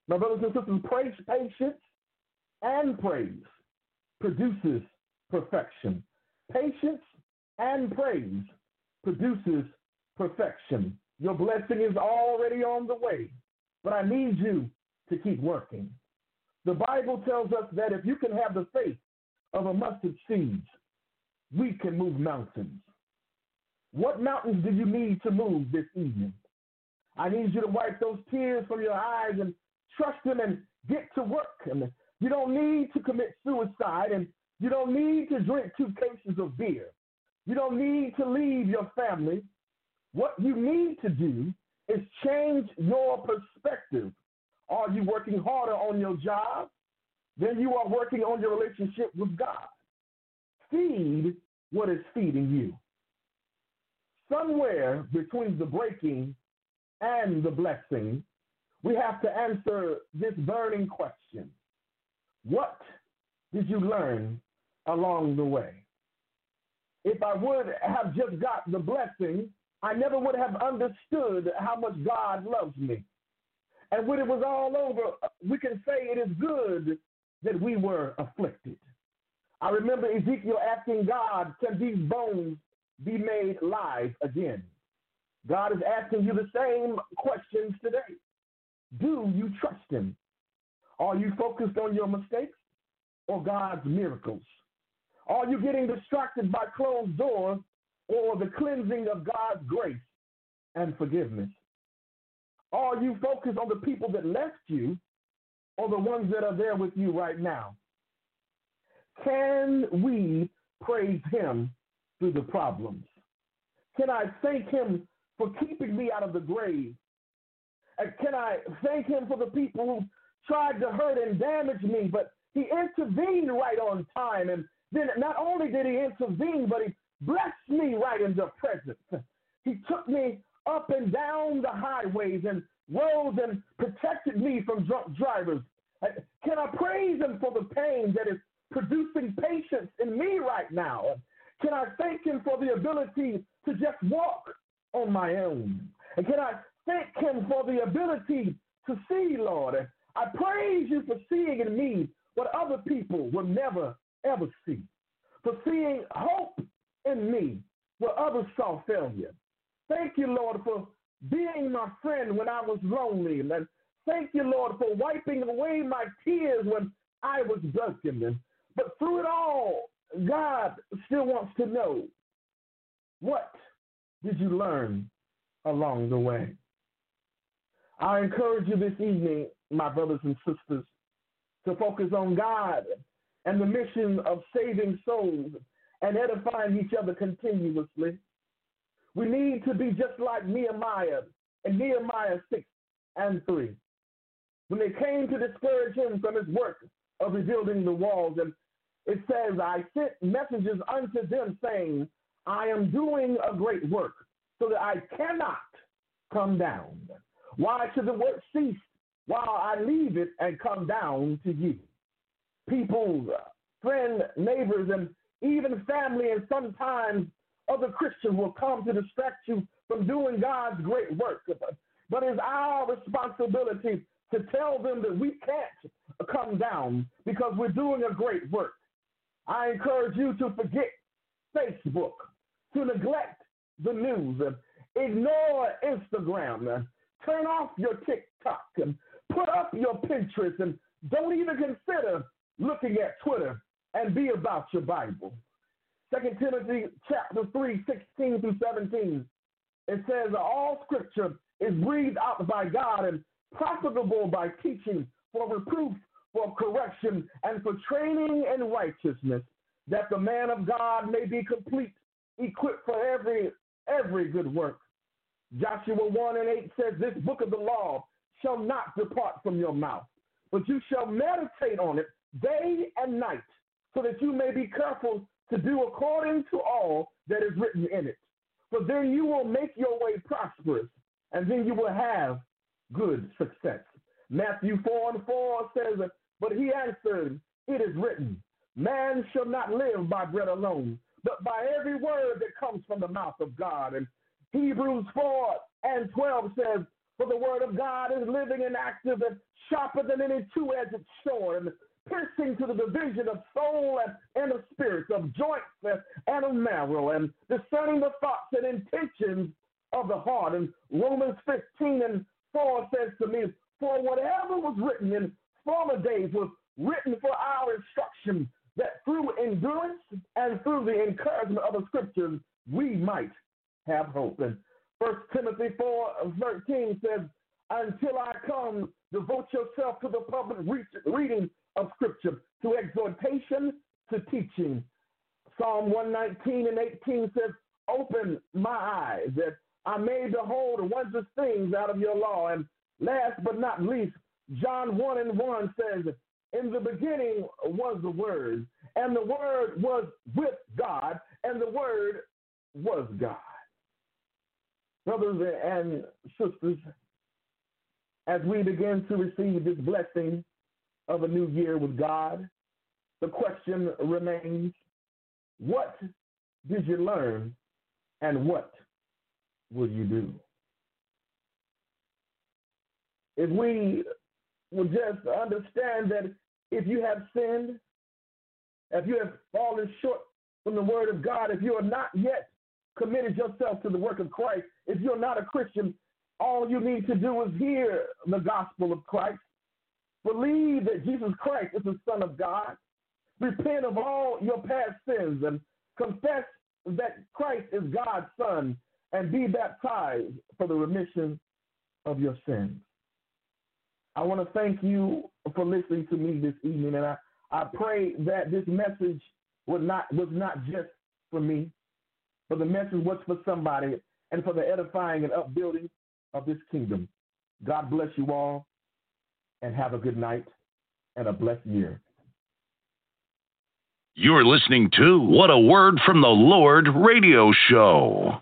My brothers and sisters, praise, patience and praise produces perfection. Patience and praise produces perfection. Your blessing is already on the way, but I need you to keep working. The Bible tells us that if you can have the faith of a mustard seed, we can move mountains. What mountains do you need to move this evening? I need you to wipe those tears from your eyes and trust Him and get to work. And you don't need to commit suicide, and you don't need to drink two cases of beer. You don't need to leave your family. What you need to do is change your perspective. Are you working harder on your job than you are working on your relationship with God? Feed what is feeding you. Somewhere between the breaking and the blessing, we have to answer this burning question. What did you learn along the way? If I would have just got the blessing, I never would have understood how much God loves me. And when it was all over, we can say it is good that we were afflicted. I remember Ezekiel asking God, can these bones be made live again? God is asking you the same questions today. Do you trust Him? Are you focused on your mistakes or God's miracles? Are you getting distracted by closed doors or the cleansing of God's grace and forgiveness? Are you focused on the people that left you or the ones that are there with you right now? Can we praise Him through the problems? Can I thank Him for keeping me out of the grave? And can I thank Him for the people who tried to hurt and damage me, but He intervened right on time? And then not only did He intervene, but He blessed me right in the present. He took me up and down the highways and roads and protected me from drunk drivers. Can I praise Him for the pain that is producing patience in me right now? Can I thank Him for the ability to just walk on my own? And can I thank Him for the ability to see, Lord? I praise You for seeing in me what other people will never, ever see. For seeing hope in me where others saw failure. Thank You, Lord, for being my friend when I was lonely. And thank You, Lord, for wiping away my tears when I was broken. But through it all, God still wants to know, what did you learn along the way? I encourage you this evening, my brothers and sisters, to focus on God and the mission of saving souls and edifying each other continuously. We need to be just like Nehemiah in Nehemiah six and three. When they came to discourage him from his work of rebuilding the walls, and it says, I sent messages unto them saying, I am doing a great work so that I cannot come down. Why should the work cease while I leave it and come down to you? People, friends, neighbors, and even family, and sometimes other Christians will come to distract you from doing God's great work. But it's our responsibility to tell them that we can't come down because we're doing a great work. I encourage you to forget Facebook, to neglect the news, ignore Instagram, turn off your TikTok, and put up your Pinterest, and don't even consider looking at Twitter, and be about your Bible. Second Timothy chapter three, sixteen through seventeen, it says, all scripture is breathed out by God and profitable by teaching, for reproof, for correction, and for training in righteousness, that the man of God may be complete, equipped for every every good work. Joshua one and eight says, this book of the law shall not depart from your mouth, but you shall meditate on it day and night, so that you may be careful to do according to all that is written in it. For then you will make your way prosperous, and then you will have good success. Matthew four and four says, but he answered, it is written, man shall not live by bread alone, but by every word that comes from the mouth of God. And Hebrews four and twelve says, For the word of God is living and active and sharper than any two-edged sword, and piercing to the division of soul and, and of spirits, of joints and, and of marrow, and discerning the thoughts and intentions of the heart. And Romans fifteen and four says to me, for whatever was written in former days was written for our instruction, that through endurance and through the encouragement of the scriptures, we might have hope. And First Timothy four thirteen says, until I come, devote yourself to the public reading of Scripture, to exhortation, to teaching. Psalm one nineteen and eighteen says, open my eyes, that I may behold wondrous things out of your law. And last but not least, John one and one says, in the beginning was the Word, and the Word was with God, and the Word was God. Brothers and sisters, as we begin to receive this blessing of a new year with God, the question remains, what did you learn and what will you do? If we will just understand that if you have sinned, if you have fallen short from the word of God, if you are not yet committed yourself to the work of Christ, if you're not a Christian, all you need to do is hear the gospel of Christ. Believe that Jesus Christ is the Son of God. Repent of all your past sins and confess that Christ is God's Son and be baptized for the remission of your sins. I want to thank you for listening to me this evening, and I, I pray that this message was not, was not just for me, but the message was for somebody and for the edifying and upbuilding of this kingdom. God bless you all, and have a good night and a blessed year. You're listening to What a Word from the Lord radio show.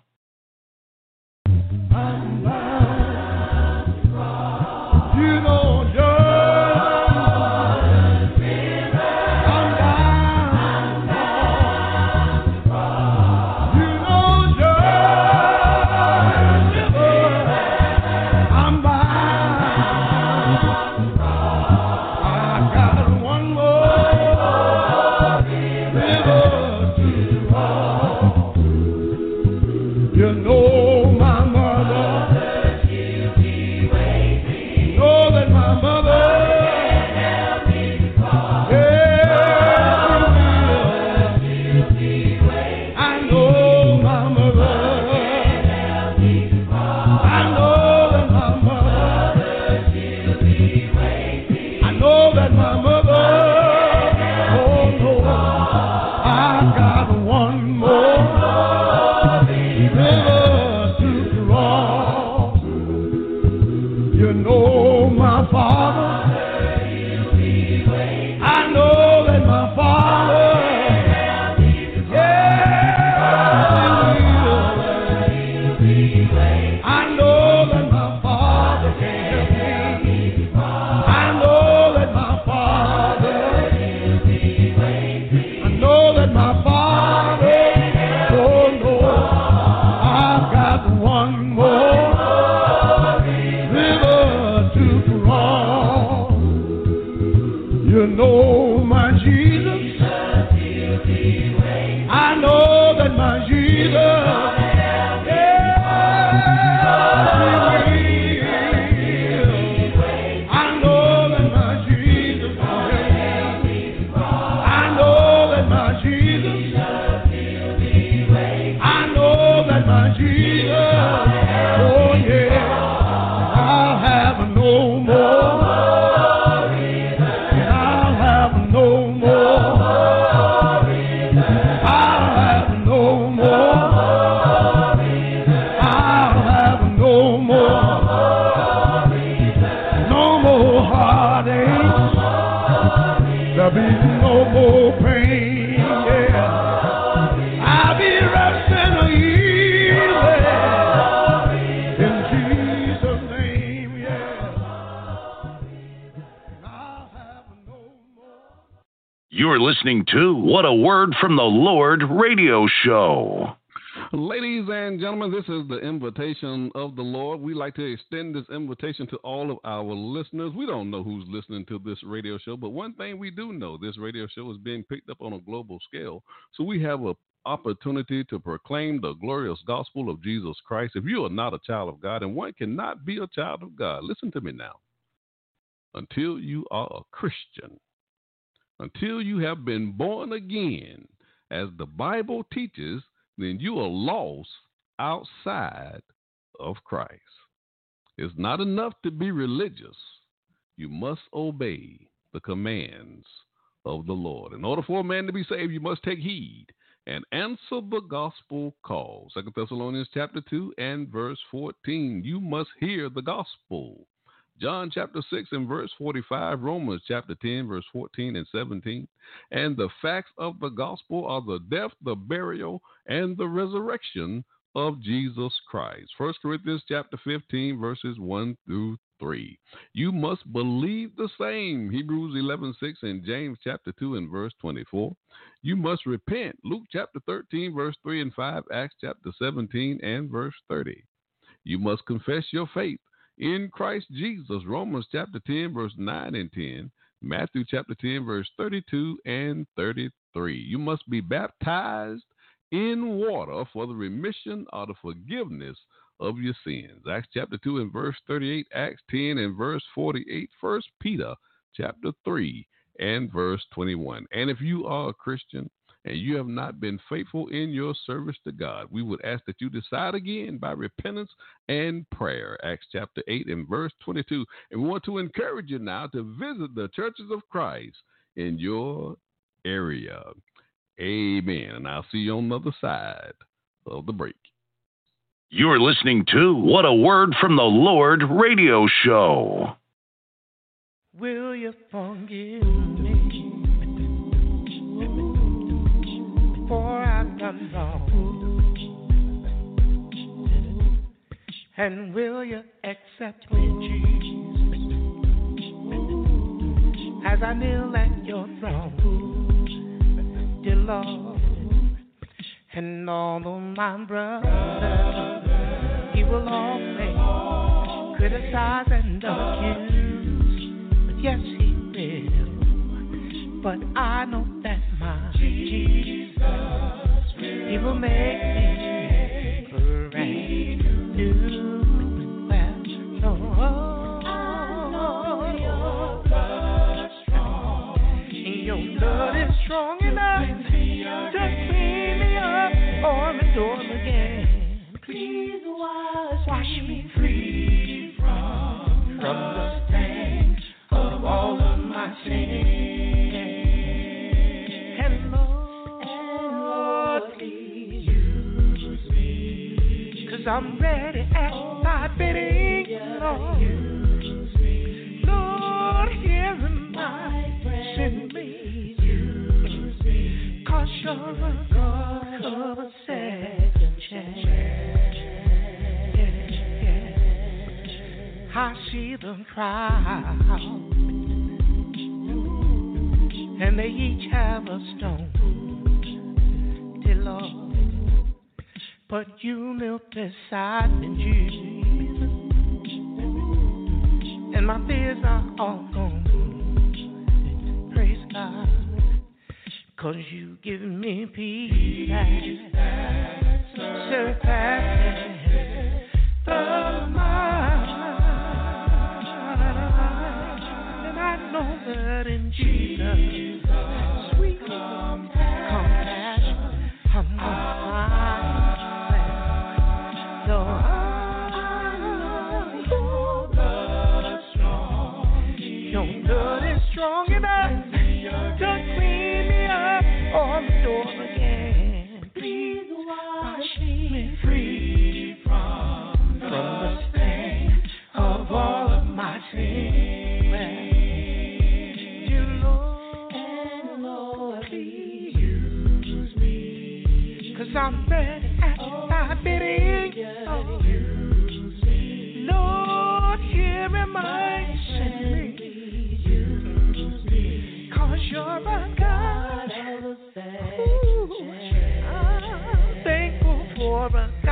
You know, You're listening to What a Word from the Lord radio show. Ladies and gentlemen, this is the invitation of the Lord. We like to extend this invitation to all of our listeners. We don't know who's listening to this radio show, but one thing we do know, this radio show is being picked up on a global scale. So we have an opportunity to proclaim the glorious gospel of Jesus Christ. If you are not a child of God, and one cannot be a child of God, listen to me now. Until you are a Christian, until you have been born again, as the Bible teaches, then you are lost outside of Christ. It's not enough to be religious. You must obey the commands of the Lord. In order for a man to be saved, you must take heed and answer the gospel call. Second Thessalonians chapter two and verse fourteen. You must hear the gospel. John chapter six and verse forty-five, Romans chapter ten, verse fourteen and seventeen. And the facts of the gospel are the death, the burial, and the resurrection of Jesus Christ. First Corinthians chapter fifteen, verses one through three. You must believe the same. Hebrews eleven six and James chapter two and verse twenty-four. You must repent. Luke chapter thirteen, verse three and five, Acts chapter seventeen and verse thirty. You must confess your faith in Christ Jesus, Romans chapter ten, verse nine and ten, Matthew chapter ten, verse thirty-two and thirty-three. You must be baptized in water for the remission or the forgiveness of your sins. Acts chapter two and verse thirty-eight, Acts ten and verse forty-eight, First Peter chapter three and verse twenty-one. And if you are a Christian and you have not been faithful in your service to God, we would ask that you decide again by repentance and prayer. Acts chapter eight and verse twenty-two. And we want to encourage you now to visit the churches of Christ in your area. Amen. And I'll see you on the other side of the break. You're listening to What a Word from the Lord radio show. Will you forgive me? For I've done wrong. And will you accept me, Jesus, as I kneel at your throne, dear Lord? And all of my brothers, he will always criticize and accuse, but yes, he will. But I know that my Jesus, he will make me brand new. Well, no, oh, your blood strong. Your blood is strong enough to clean me up or restore me again. Please wash, wash me free from, from the stain of all of my sins. I'm ready at thy bidding, Lord. Lord, hear my sin, please. Cause you're a God of a second chance. Yeah, yeah. I see them crowd, and they each have a stone, dear Lord. But you knelt beside me, Jesus, and my fears are all gone. Praise God, 'cause you give me peace that surpasses the mind. And I know that in Jesus' sweet compassion, I'm gonna find. So I know your blood strong. Your blood is strong enough to clean me up or restore again. Please wash me free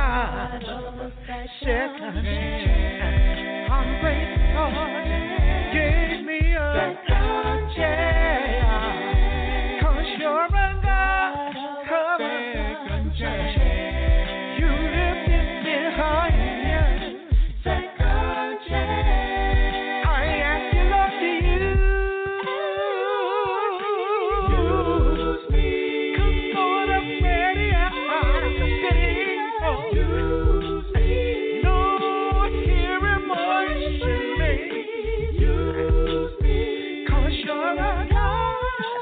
God of a second chance. I'm grateful Lord gave me a second chance. 'Cause you're a God of a second chance. You lifted me higher. Second chance. I ask you, Lord, to use me. 'Cause Lord, I'm ready. I'm sitting for you. Lord, hear emotion me. Use me. 'Cause you're a God.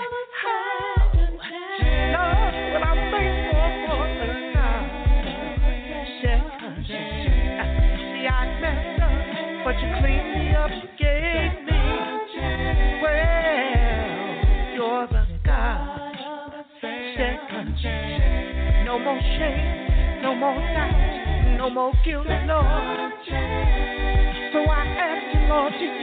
Lord, when I'm thankful for the God. Second chance. See, I messed up, but you cleaned me up, gave me. Well, you're the God. Second chance. No more shame, no more doubt, no more guilt, Lord. So I ask you, Lord, to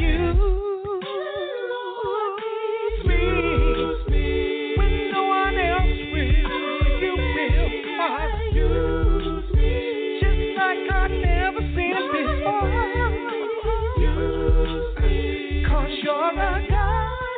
use me. When no one else will, you will, Father. Use me. Just like I've never seen it before. Use me. 'Cause you're a God.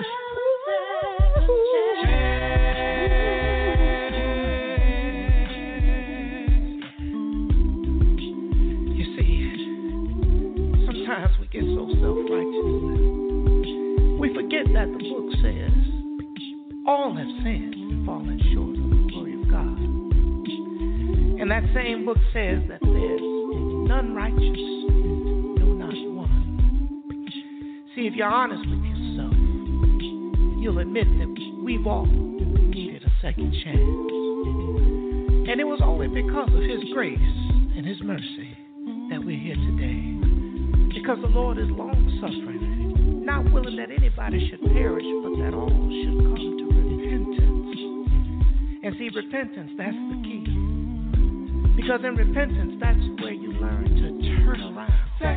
You see, sometimes we get so self-righteous. We forget that the book says all have sinned and fallen short of the glory of God. And that same book says that there's none righteous, no, not one. See, if you're honest with yourself, you'll admit that we've all needed a second chance. And it was only because of His grace and His mercy that we're here today. Because the Lord is long-suffering, not willing that anybody should perish, but that all should come to repentance. And see, repentance, that's the key. Because in repentance, that's where you learn to turn around.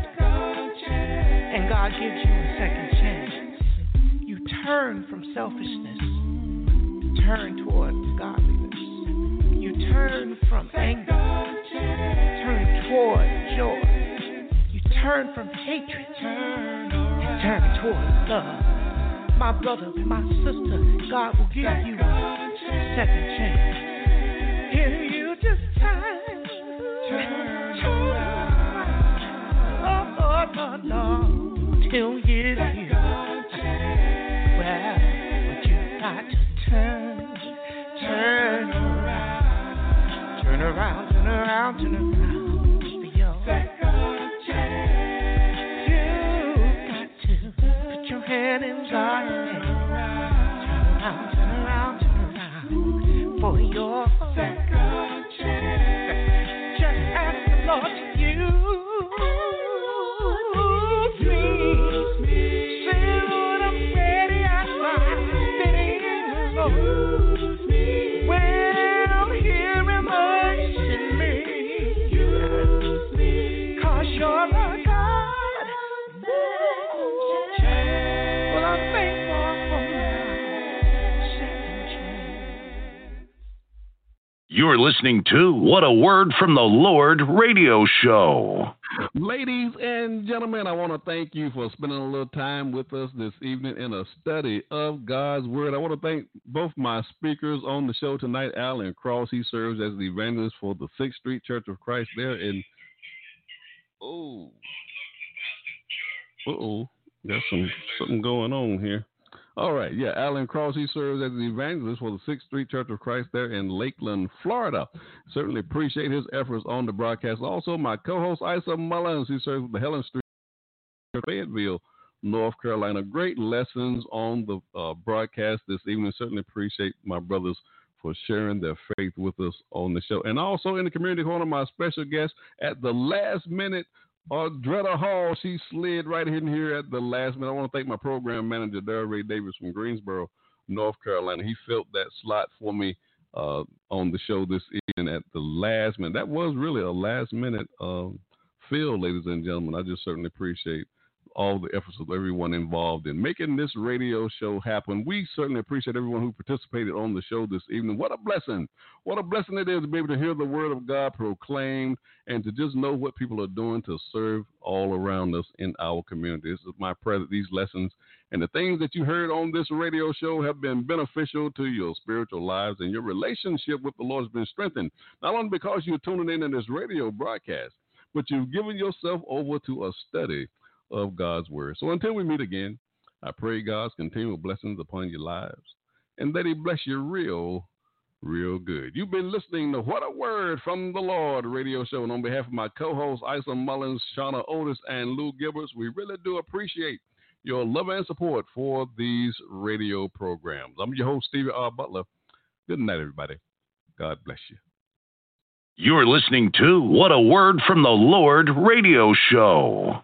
And God gives you a second chance. You turn from selfishness, turn toward godliness. You turn from anger, turn toward joy. You turn from hatred, and turn toward love. My brother, my sister, God will give you a second chance. If you just turn, turn around. Oh, oh, no, no, till you hear. Well, but you got to turn, turn around, turn around, turn around, turn around for your second chance. You got to put your hand in God's hand. Turn around, turn around, turn around for your second chance. Just ask the Lord to use me. Say, Lord, I'm ready. I'm sitting, Lord. Well, hear emotion me. Use me. 'Cause you're a God. Well, I'm thankful for my second chance. You're listening to What a Word from the Lord radio show. Ladies and gentlemen, I want to thank you for spending a little time with us this evening in a study of God's Word. I want to thank both my speakers on the show tonight, Alan Cross. He serves as the evangelist for the Sixth Street Church of Christ there in, oh, uh-oh, got some something going on here. All right, yeah, Alan Cross, he serves as the evangelist for the Sixth Street Church of Christ there in Lakeland, Florida. Certainly appreciate his efforts on the broadcast. Also, my co-host, Isa Mullins, he serves with the Helen Street Fayetteville, North Carolina. Great lessons on the uh, broadcast this evening. Certainly appreciate my brothers for sharing their faith with us on the show. And also in the community corner, my special guest at the last minute, Audretta Hall. She slid right in here at the last minute. I want to thank my program manager, Darrell Ray Davis from Greensboro, North Carolina. He filled that slot for me uh, on the show this evening at the last minute. That was really a last minute uh, fill, ladies and gentlemen. I just certainly appreciate all the efforts of everyone involved in making this radio show happen. We certainly appreciate everyone who participated on the show this evening. What a blessing. What a blessing it is to be able to hear the word of God proclaimed and to just know what people are doing to serve all around us in our community. This is my prayer that these lessons and the things that you heard on this radio show have been beneficial to your spiritual lives, and your relationship with the Lord has been strengthened, not only because you're tuning in to this radio broadcast, but you've given yourself over to a study of God's word. So until we meet again, I pray God's continual blessings upon your lives and that he bless you real, real good. You've been listening to What a Word from the Lord radio show. And on behalf of my co-hosts, Isa Mullins, Shauna Otis, and Lou Gilberts, we really do appreciate your love and support for these radio programs. I'm your host, Stevie R. Butler. Good night, everybody. God bless you. You're listening to What a Word from the Lord radio show.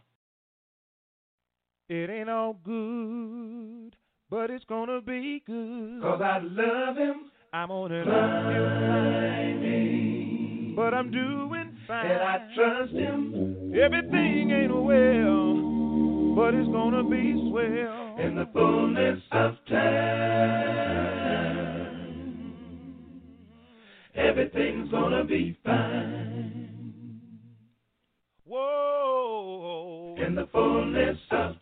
It ain't all good, but it's gonna be good. 'Cause I love him. I'm on it up me. But I'm doing fine. And I trust him. Everything ain't well, but it's gonna be swell. In the fullness of time. Everything's gonna be fine. Whoa. In the fullness of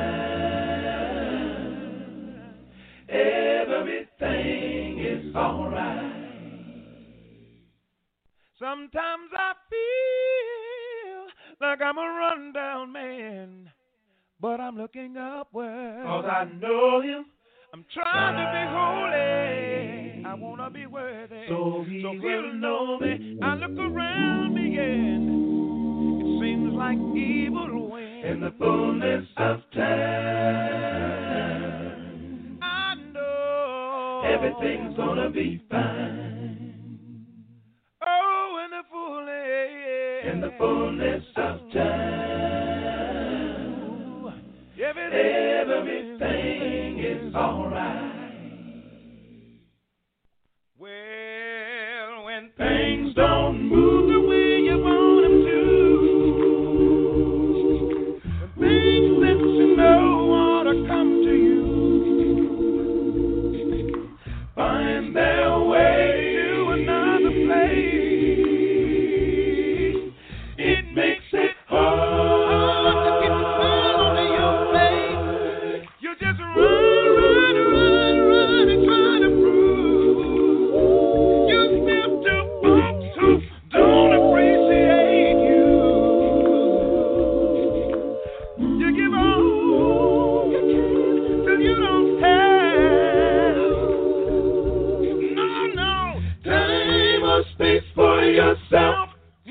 time, everything is alright. Sometimes I feel like I'm a rundown man, but I'm looking upward. 'Cause I know him. I'm trying to be holy. I want to be worthy. So he so will he'll know me. I look around me and it seems like evil wins. In the fullness of time, I know everything's gonna be fine. Oh, in the fullness. In the fullness of time, everything, everything is alright. Well, when things don't move the way you want them to, when things that you know ought to come to you find their way to another place, it makes it hard to get the smile on your face. You just run, run, run, run and try to prove you step to folks who don't appreciate you. You give all you can till you don't have. No, no, time or space for yourself.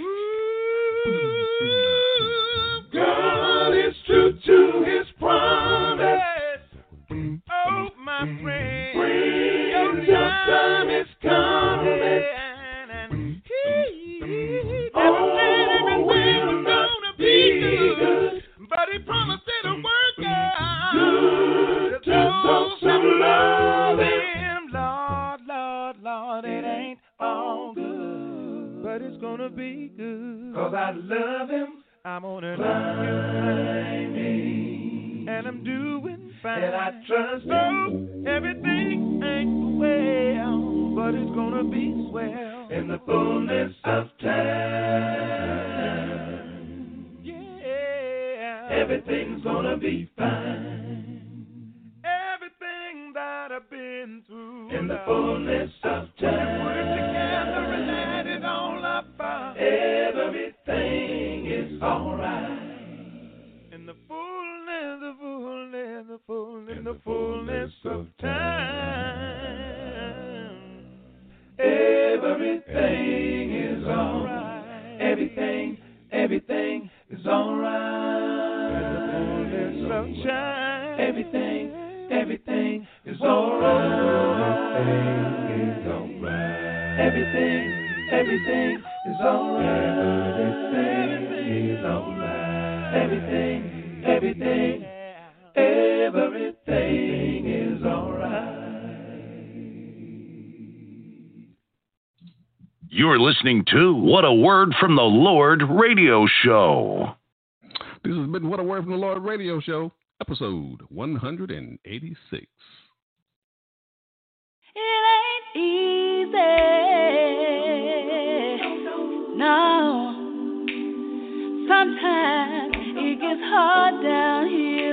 God is true to his promise. Oh, my friend, Friend, your time is coming. and he, Oh, everything's gonna be good, but he promised it'll work out. Good to those who love him. Lord, Lord, Lord, it ain't all good, but it's gonna be good. 'Cause I love him. I'm on it, Find me. and I'm doing fine. And I trust So him. everything ain't well, but it's gonna be swell. In the fullness of time, Yeah. everything's gonna be fine. Everything that I've been through. In the fullness of Put it time, together and add it all up. uh, everything is alright. In the fullness, the fullness, the fullness, the fullness of time. Everything is alright. Everything, everything is alright. In the fullness of time. Everything, everything is alright. Everything is alright. Everything, everything is alright. Everything is alright. Everything, everything, everything is alright. You're listening to What a Word from the Lord radio show. This has been What a Word from the Lord radio show, episode one eighty-six. It ain't easy, no. Sometimes it gets hard down here,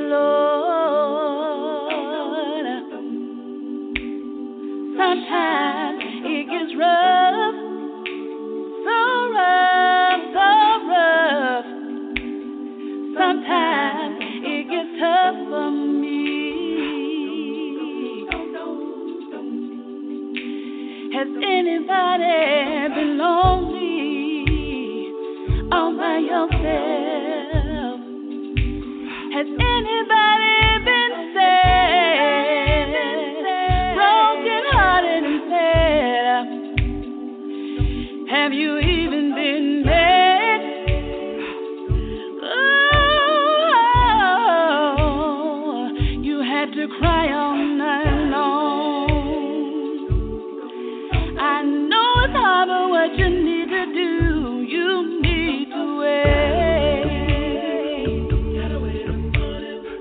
Lord. Sometimes it gets rough, so rough, so rough. Sometimes it gets tough for me. Has anybody been lonely all by yourself? Has anybody been sad, broken hearted and sad? Have you even been mad? Oh, you had to cry all night long. I know it's hard, but what you need to do, you need to wait.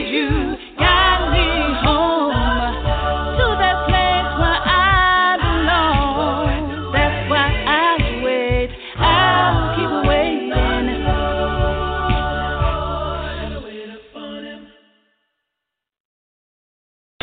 need you. God,